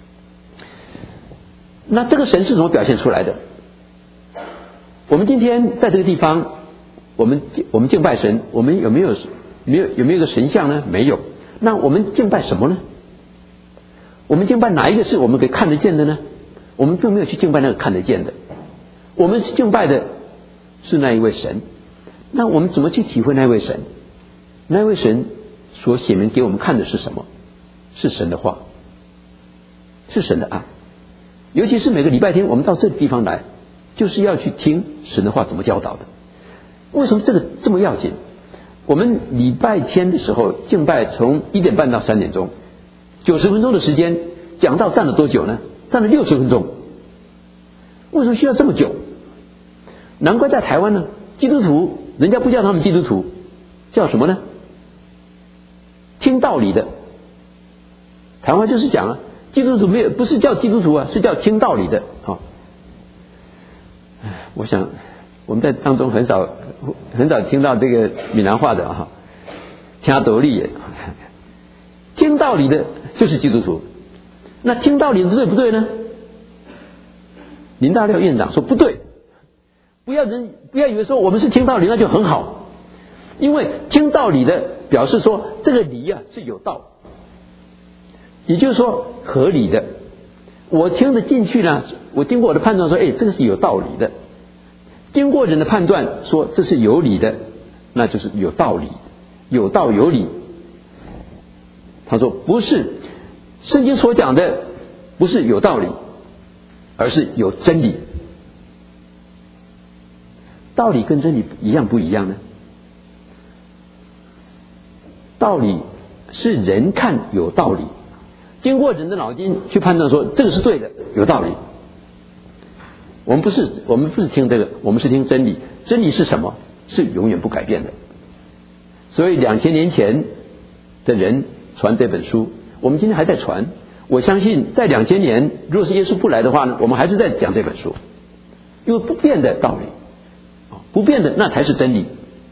那这个神是怎么表现出来的？我们今天在这个地方，我们我们敬拜神，我们有没有没有有没有一个神像呢？没有。那我们敬拜什么呢？我们敬拜哪一个是我们可以看得见的呢？我们并没有去敬拜那个看得见的，我们敬拜的是那一位神。那我们怎么去体会那位神？那位神所显明给我们看的是什么？是神的话，是神的爱。尤其是每个礼拜天我们到这个地方来，就是要去听神的话怎么教导的。为什么这个这么要紧？我们礼拜天的时候敬拜从一点半到三点钟，九十分钟的时间，讲道占了多久呢？占了六十分钟。为什么需要这么久？难怪在台湾呢，基督徒人家不叫他们基督徒，叫什么呢？听道理的。台湾就是讲啊，基督徒没有不是叫基督徒啊，是叫听道理的啊。 我想我们在当中很少很少听到这个闽南话的哈，听道理，听道理的就是基督徒。那听道理的对不对呢？林大廖院长说不对，不要人不要以为说我们是听道理那就很好，因为听道理的表示说这个理啊是有道，也就是说合理的，我听得进去呢，我经过我的判断说，哎，这个是有道理的。经过人的判断说这是有理的，那就是有道理，有道有理。他说不是，圣经所讲的不是有道理，而是有真理。道理跟真理一样不一样呢？道理是人看有道理，经过人的脑筋去判断说这个是对的，有道理。我们不是我们不是听这个，我们是听真理。真理是什么？是永远不改变的。所以两千年前的人传这本书，我们今天还在传。我相信在两千年，如果是耶稣不来的话呢，我们还是在讲这本书，因为不变的道理，不变的那才是真理。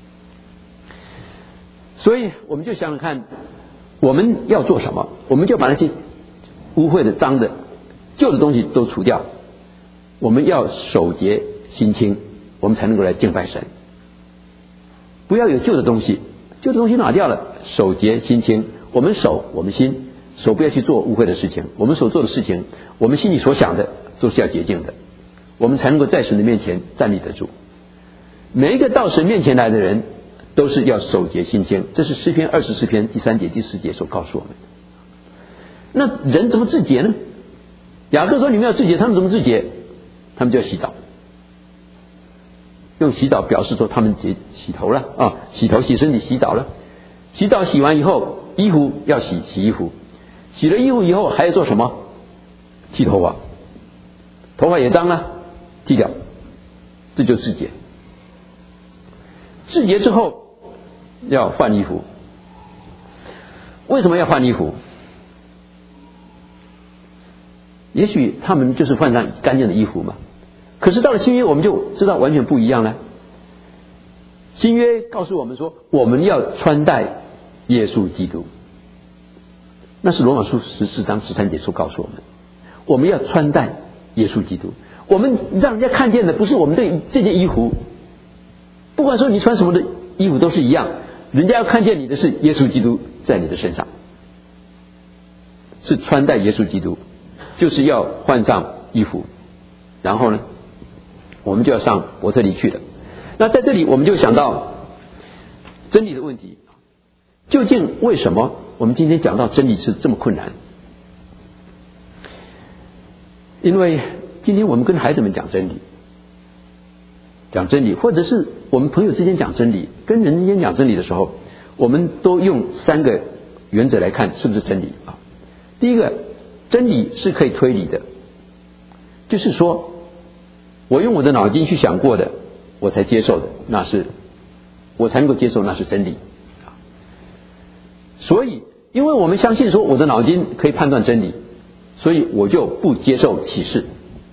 所以我们就想想看，我们要做什么？我们就把那些污秽的、脏的、旧的东西都除掉。我们要守洁心清，我们才能够来敬拜神。不要有旧的东西，旧的东西拿掉了，守洁心清。我们守我们心，手不要去做污秽的事情。我们所做的事情，我们心里所想的都是要洁净的，我们才能够在神的面前站立得住。每一个到神面前来的人，都是要守洁心清，这是诗篇二十四篇第三节第四节所告诉我们。那人怎么自洁呢？雅各说你们要自洁，他们怎么自洁？他们就要洗澡，用洗澡表示说他们洗洗头了啊，洗头洗身体洗澡了。洗澡洗完以后，衣服要洗洗衣服，洗了衣服以后还要做什么？剃头发，头发也脏了，剃掉，这就自洁。自洁之后要换衣服。为什么要换衣服？也许他们就是换上干净的衣服嘛。可是到了新约，我们就知道完全不一样了。新约告诉我们说，我们要穿戴耶稣基督，那是罗马书十四章十三节所告诉我们，我们要穿戴耶稣基督。我们让人家看见的不是我们这这件衣服，不管说你穿什么的衣服都是一样，人家要看见你的是耶稣基督在你的身上，是穿戴耶稣基督，就是要换上衣服，然后呢我们就要上伯特利去了。那在这里我们就想到真理的问题，究竟为什么我们今天讲到真理是这么困难？因为今天我们跟孩子们讲真理，讲真理，或者是我们朋友之间讲真理，跟人之间讲真理的时候，我们都用三个原则来看是不是真理啊？第一个，真理是可以推理的，就是说我用我的脑筋去想过的，我才接受的，那是我才能够接受，那是真理。所以因为我们相信说我的脑筋可以判断真理，所以我就不接受启示。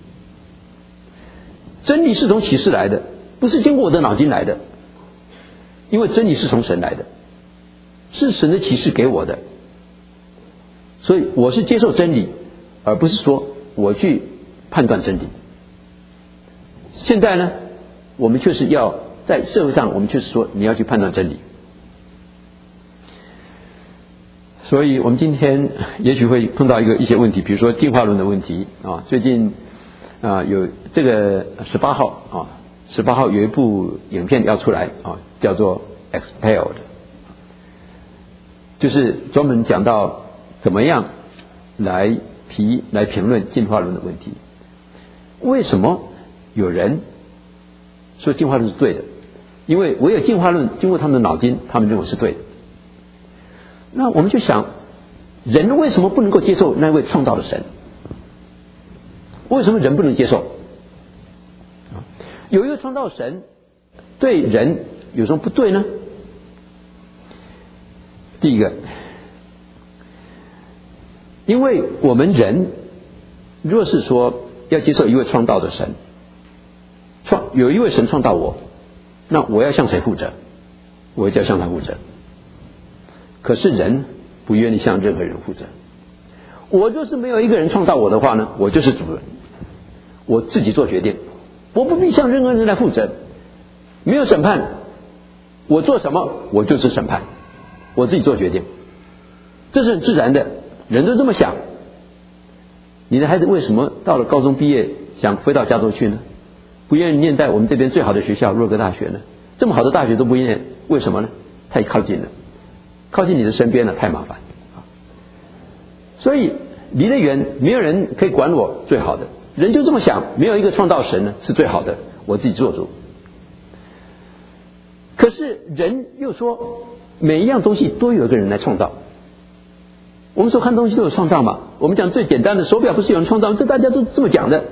真理是从启示来的，不是经过我的脑筋来的，因为真理是从神来的，是神的启示给我的，所以我是接受真理，而不是说我去判断真理。现在呢，我们确实要在社会上，我们确实说你要去判断真理。所以我们今天也许会碰到一个一些问题，比如说进化论的问题啊。最近啊有这个十八号啊，十八号有一部影片要出来啊，叫做 Expelled， 就是专门讲到怎么样来批来评论进化论的问题。为什么有人说进化论是对的？因为唯有进化论经过他们的脑筋，他们认为是对的。那我们就想，人为什么不能够接受那位创造的神？为什么人不能接受？有一个创造神对人有什么不对呢？第一个，因为我们人若是说要接受一位创造的神， 创有一位神创造我，那我要向谁负责？我就要向他负责。可是人不愿意向任何人负责。我就是没有一个人创造我的话呢，我就是主人，我自己做决定，我不必向任何人来负责。没有审判，我做什么我就是审判，我自己做决定，这是很自然的，人都这么想。你的孩子为什么到了高中毕业想飞到加州去呢？不愿意念在我们这边最好的学校洛克大学呢？这么好的大学都不念，为什么呢？太靠近了，靠近你的身边了，太麻烦。所以离得远，没有人可以管我，最好的人就这么想，没有一个创造神呢是最好的，我自己做主。可是人又说每一样东西都有一个人来创造。我们所看东西都有创造嘛，我们讲最简单的手表不是有人创造，这大家都这么讲的。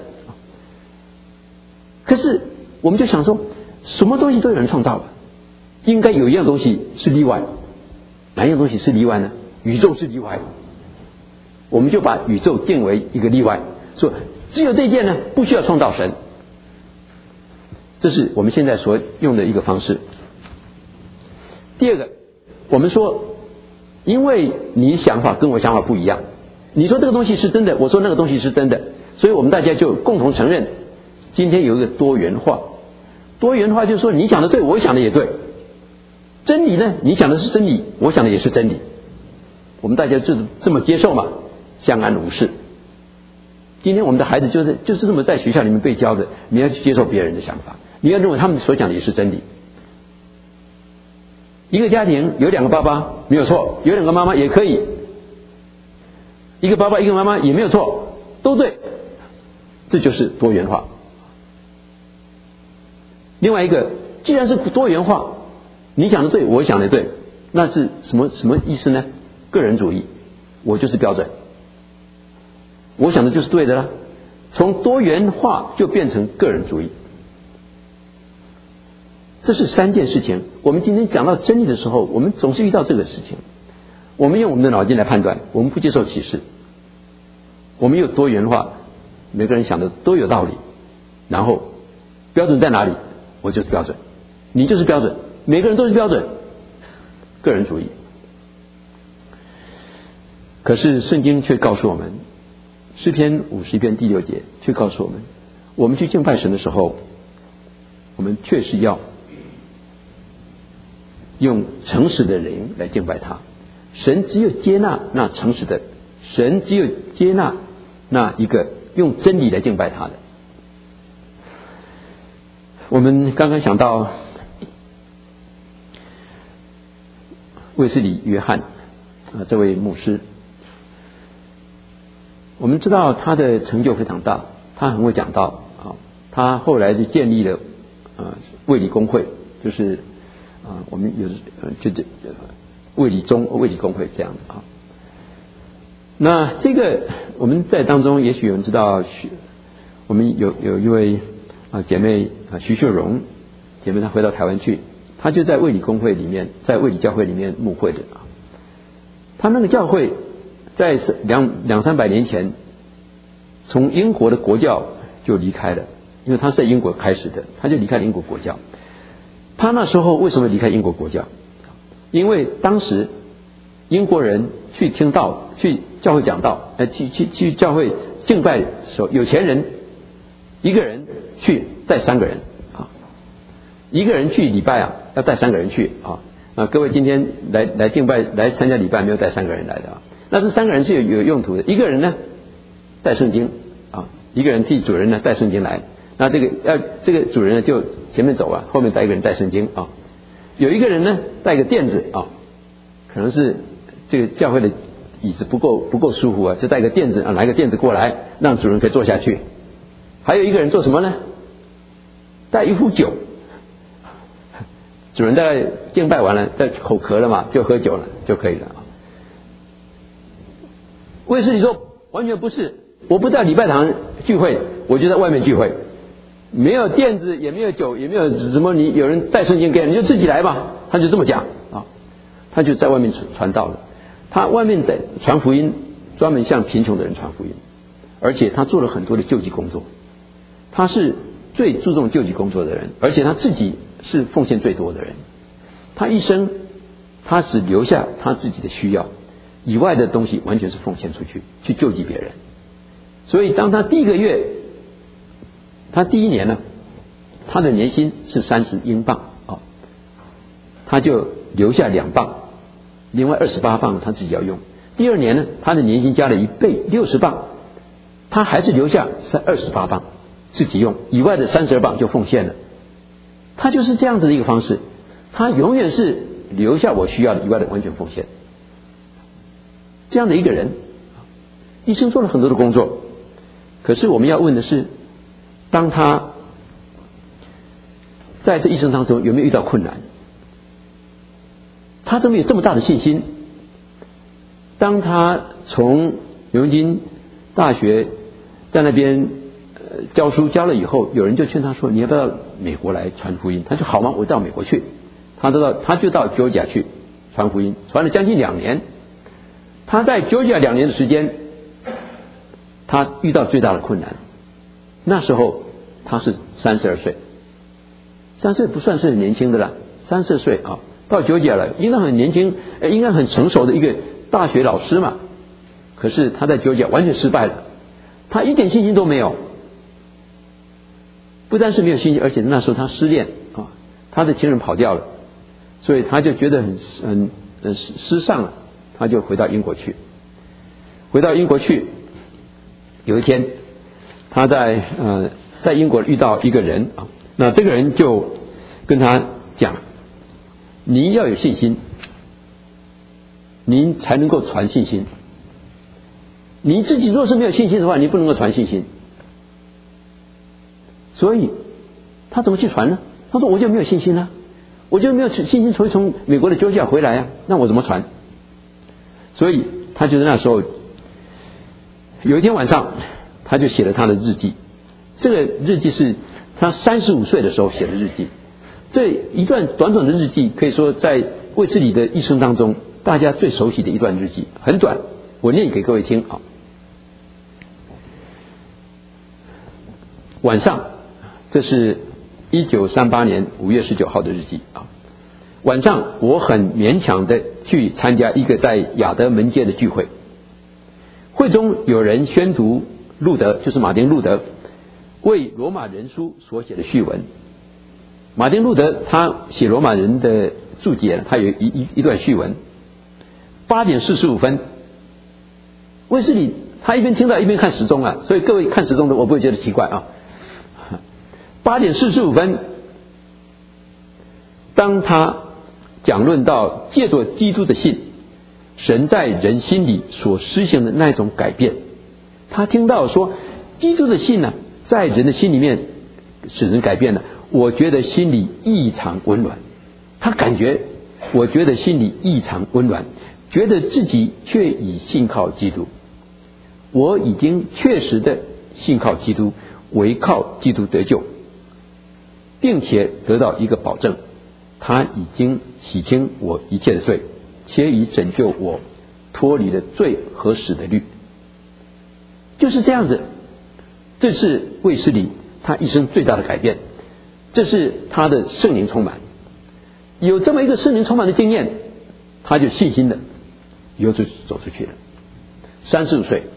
可是我们就想说，什么东西都有人创造了，应该有一样东西是例外。哪一样东西是例外呢？宇宙是例外。我们就把宇宙定为一个例外，说只有这件呢不需要创造神。这是我们现在所用的一个方式。第二个，我们说因为你想法跟我想法不一样，你说这个东西是真的，我说那个东西是真的，所以我们大家就共同承认今天有一个多元化。多元化就是说你想的对，我想的也对。真理呢，你想的是真理，我想的也是真理，我们大家就这么接受嘛，相安无事。今天我们的孩子就是就是这么在学校里面被教的，你要去接受别人的想法，你要认为他们所讲的也是真理。一个家庭有两个爸爸没有错，有两个妈妈也可以，一个爸爸一个妈妈也没有错，都对，这就是多元化。另外一个，既然是多元化，你讲的对，我想的对，那是什么什么意思呢？个人主义，我就是标准，我想的就是对的啦。从多元化就变成个人主义，这是三件事情。我们今天讲到真理的时候，我们总是遇到这个事情。我们用我们的脑筋来判断，我们不接受启示，我们有多元化，每个人想的都有道理，然后标准在哪里？我就是标准，你就是标准，每个人都是标准，个人主义。可是圣经却告诉我们，诗篇五十篇第六节却告诉我们，我们去敬拜神的时候，我们确实要用诚实的人来敬拜他。神只有接纳那诚实的，神只有接纳那一个用真理来敬拜他的。我们刚刚想到卫斯理约翰啊，这位牧师，我们知道他的成就非常大，他很会讲道啊。他后来就建立了啊卫理公会，就是啊我们有呃就这卫理宗卫理公会这样的啊。那这个我们在当中，也许有人知道，我们有有一位啊姐妹啊徐秀荣姐妹，她回到台湾去，她就在卫理公会里面，在卫理教会里面牧会的啊。她那个教会在两两三百年前从英国的国教就离开了，因为他是在英国开始的，他就离开了英国国教。他那时候为什么离开英国国教？因为当时英国人去听道，去教会讲道，呃，去去去教会敬拜的时候，有钱人一个人去带三个人啊，一个人去礼拜啊，要带三个人去啊。啊，各位今天来来敬拜来参加礼拜，没有带三个人来的啊。那这三个人是有有用途的，一个人呢带圣经啊，一个人替主人呢带圣经来。那这个要这个主人呢就前面走啊，后面带一个人带圣经啊。有一个人呢带个垫子啊，可能是这个教会的椅子不够不够舒服啊，就带个垫子啊，拿个垫子过来，让主人可以坐下去。还有一个人做什么呢？带一壶酒。主人在敬拜完了，在口渴了嘛，就喝酒了就可以了啊。卫斯理说完全不是，我不在礼拜堂聚会，我就在外面聚会，没有垫子，也没有酒，也没有什么，你有人带圣经给你，你就自己来吧。他就这么讲啊，他就在外面传道了。他外面在传福音，专门向贫穷的人传福音，而且他做了很多的救济工作。他是最注重救济工作的人，而且他自己是奉献最多的人。他一生他只留下他自己的需要，以外的东西完全是奉献出去去救济别人。所以当他第一个月，他第一年呢，他的年薪是三十英镑啊，他就留下两磅，另外二十八磅他自己要用。第二年呢，他的年薪加了一倍，六十磅，他还是留下是二十八磅自己用，以外的三十二磅就奉献了。他就是这样子的一个方式，他永远是留下我需要的，以外的完全奉献。这样的一个人，一生做了很多的工作，可是我们要问的是，当他在这一生当中有没有遇到困难？他怎么有这么大的信心？当他从牛津金大学在那边呃教书教了以后，有人就劝他说：“你要不要到美国来传福音？”他说：“好吗？我到美国去。”他就到他就到 Georgia 去传福音，传了将近两年。他在 Georgia 两年的时间，他遇到最大的困难。那时候他是三十二岁，三十岁不算是很年轻的了，三十岁啊，到 Georgia 了，应该很年轻，应该很成熟的一个大学老师嘛。可是他在 Georgia 完全失败了，他一点信心都没有。不但是没有信心，而且那时候他失恋啊，他的情人跑掉了，所以他就觉得很很很失丧了，他就回到英国去。回到英国去，有一天他在呃在英国遇到一个人啊，那这个人就跟他讲：“你要有信心，您才能够传信心。你自己若是没有信心的话，你不能够传信心。所以他怎么去传呢？他说我就没有信心啊，我就没有信心从从美国的Georgia回来啊，那我怎么传？所以他就在那时候有一天晚上，他就写了他的日记。这个日记是他三十五岁的时候写的日记。这一段短短的日记，可以说在卫斯理的一生当中，大家最熟悉的一段日记，很短，我念给各位听啊。晚上，这是一九三八年五月十九号的日记啊。晚上，我很勉强的去参加一个在亚德门街的聚会，会中有人宣读路德，就是马丁路德为罗马人书所写的序文。马丁路德他写罗马人的注解，他有一一一段序文。八点四十五分，卫斯理他一边听到一边看时钟啊，所以各位看时钟的我不会觉得奇怪啊。八点四十五分，当他讲论到借着基督的信，神在人心里所施行的那种改变，他听到说基督的信呢，在人的心里面使人改变了。我觉得心里异常温暖，他感觉，我觉得心里异常温暖，觉得自己却已信靠基督，我已经确实的信靠基督，唯靠基督得救，并且得到一个保证，他已经洗清我一切的罪，且已拯救我脱离了罪和死的律。就是这样子，这是卫斯理他一生最大的改变，这是他的圣灵充满。有这么一个圣灵充满的经验，他就信心的以后就走出去了。三十五岁，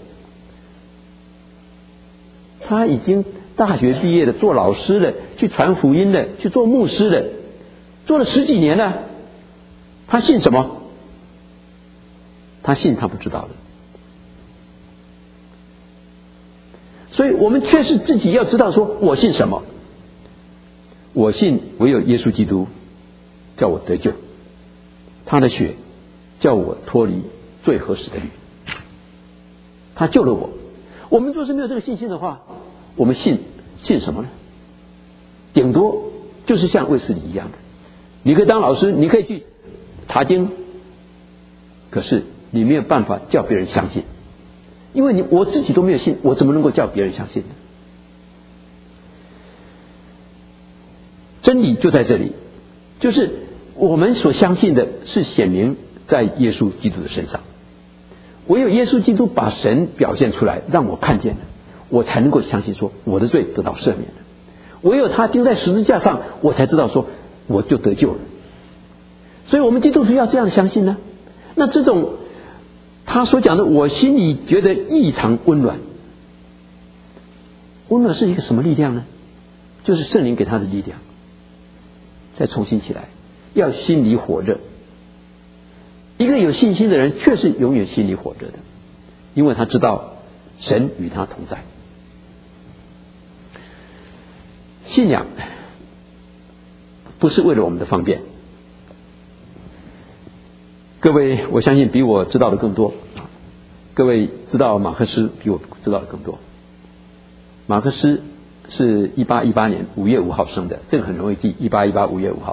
他已经大学毕业了，做老师了，去传福音了，去做牧师了，做了十几年了。他信什么？他信他不知道的。所以我们确实自己要知道说我信什么。我信唯有耶稣基督叫我得救，他的血叫我脱离罪和死的律，他救了我。我们若是没有这个信心的话，我们信信什么呢？顶多就是像卫斯理一样的，你可以当老师，你可以去查经，可是你没有办法叫别人相信，因为你我自己都没有信，我怎么能够叫别人相信呢？真理就在这里，就是我们所相信的是显明在耶稣基督的身上，唯有耶稣基督把神表现出来让我看见了，我才能够相信说我的罪得到赦免了， 唯有他钉在十字架上，我才知道说我就得救了。所以我们基督徒要这样相信呢。那这种他所讲的我心里觉得异常温暖，温暖是一个什么力量呢？就是圣灵给他的力量，再重新起来，要心里火热。一个有信心的人确实永远心里火热的，因为他知道神与他同在。信仰不是为了我们的方便。各位我相信比我知道的更多，各位知道马克思比我知道的更多。马克思是一八一八年五月五号生的，这个很容易记，一八一八五月五号。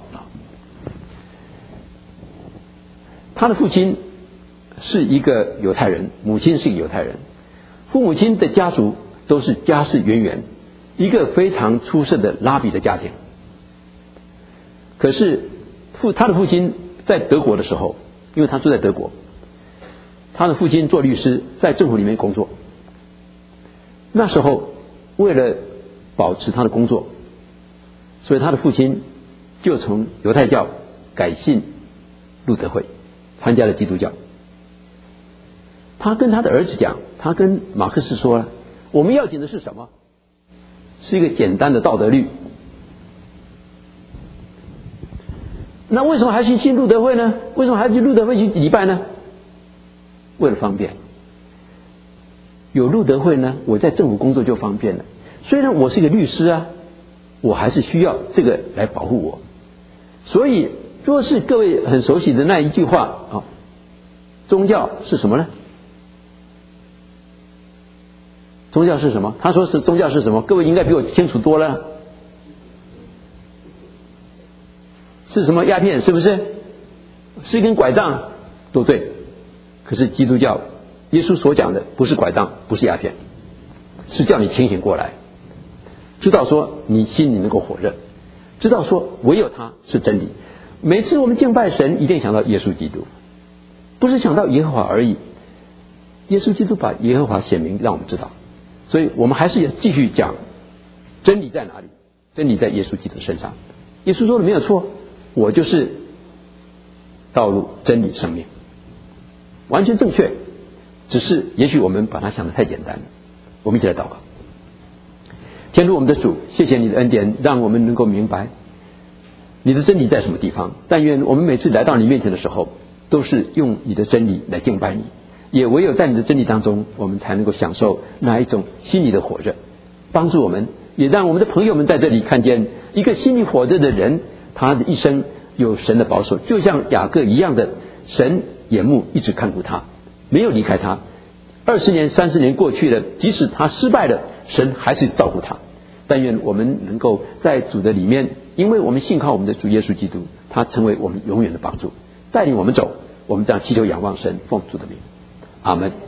他的父亲是一个犹太人，母亲是一个犹太人，父母亲的家族都是家世渊源，一个非常出色的拉比的家庭。可是父他的父亲在德国的时候，因为他住在德国，他的父亲做律师，在政府里面工作。那时候为了保持他的工作，所以他的父亲就从犹太教改信路德会，参加了基督教。他跟他的儿子讲，他跟马克思说了，我们要紧的是什么？是一个简单的道德律。那为什么还去信路德会呢？为什么还去路德会去礼拜呢？为了方便。有路德会呢，我在政府工作就方便了。虽然我是个律师啊，我还是需要这个来保护我。所以若是各位很熟悉的那一句话啊，宗教是什么呢？宗教是什么？他说是宗教是什么？各位应该比我清楚多了。是什么？鸦片是不是？是一根拐杖都对。可是基督教耶稣所讲的不是拐杖，不是鸦片，是叫你清醒过来，知道说你心里能够火热，知道说唯有他是真理。每次我们敬拜神一定想到耶稣基督，不是想到耶和华而已。耶稣基督把耶和华显明让我们知道，所以我们还是要继续讲真理在哪里？真理在耶稣基督身上。耶稣说的没有错，我就是道路真理生命，完全正确。只是也许我们把它想得太简单了。我们一起来祷告。天父我们的主，谢谢你的恩典，让我们能够明白你的真理在什么地方。但愿我们每次来到你面前的时候，都是用你的真理来敬拜你，也唯有在你的真理当中，我们才能够享受那一种心里的火热。帮助我们，也让我们的朋友们在这里看见一个心里火热的人，他的一生有神的保守，就像雅各一样的，神眼目一直看顾他，没有离开他。二十年三十年过去了，即使他失败了，神还是照顾他。但愿我们能够在主的里面，因为我们信靠我们的主耶稣基督，他成为我们永远的帮助，带领我们走。我们这样祈求仰望神，奉主的名，阿们。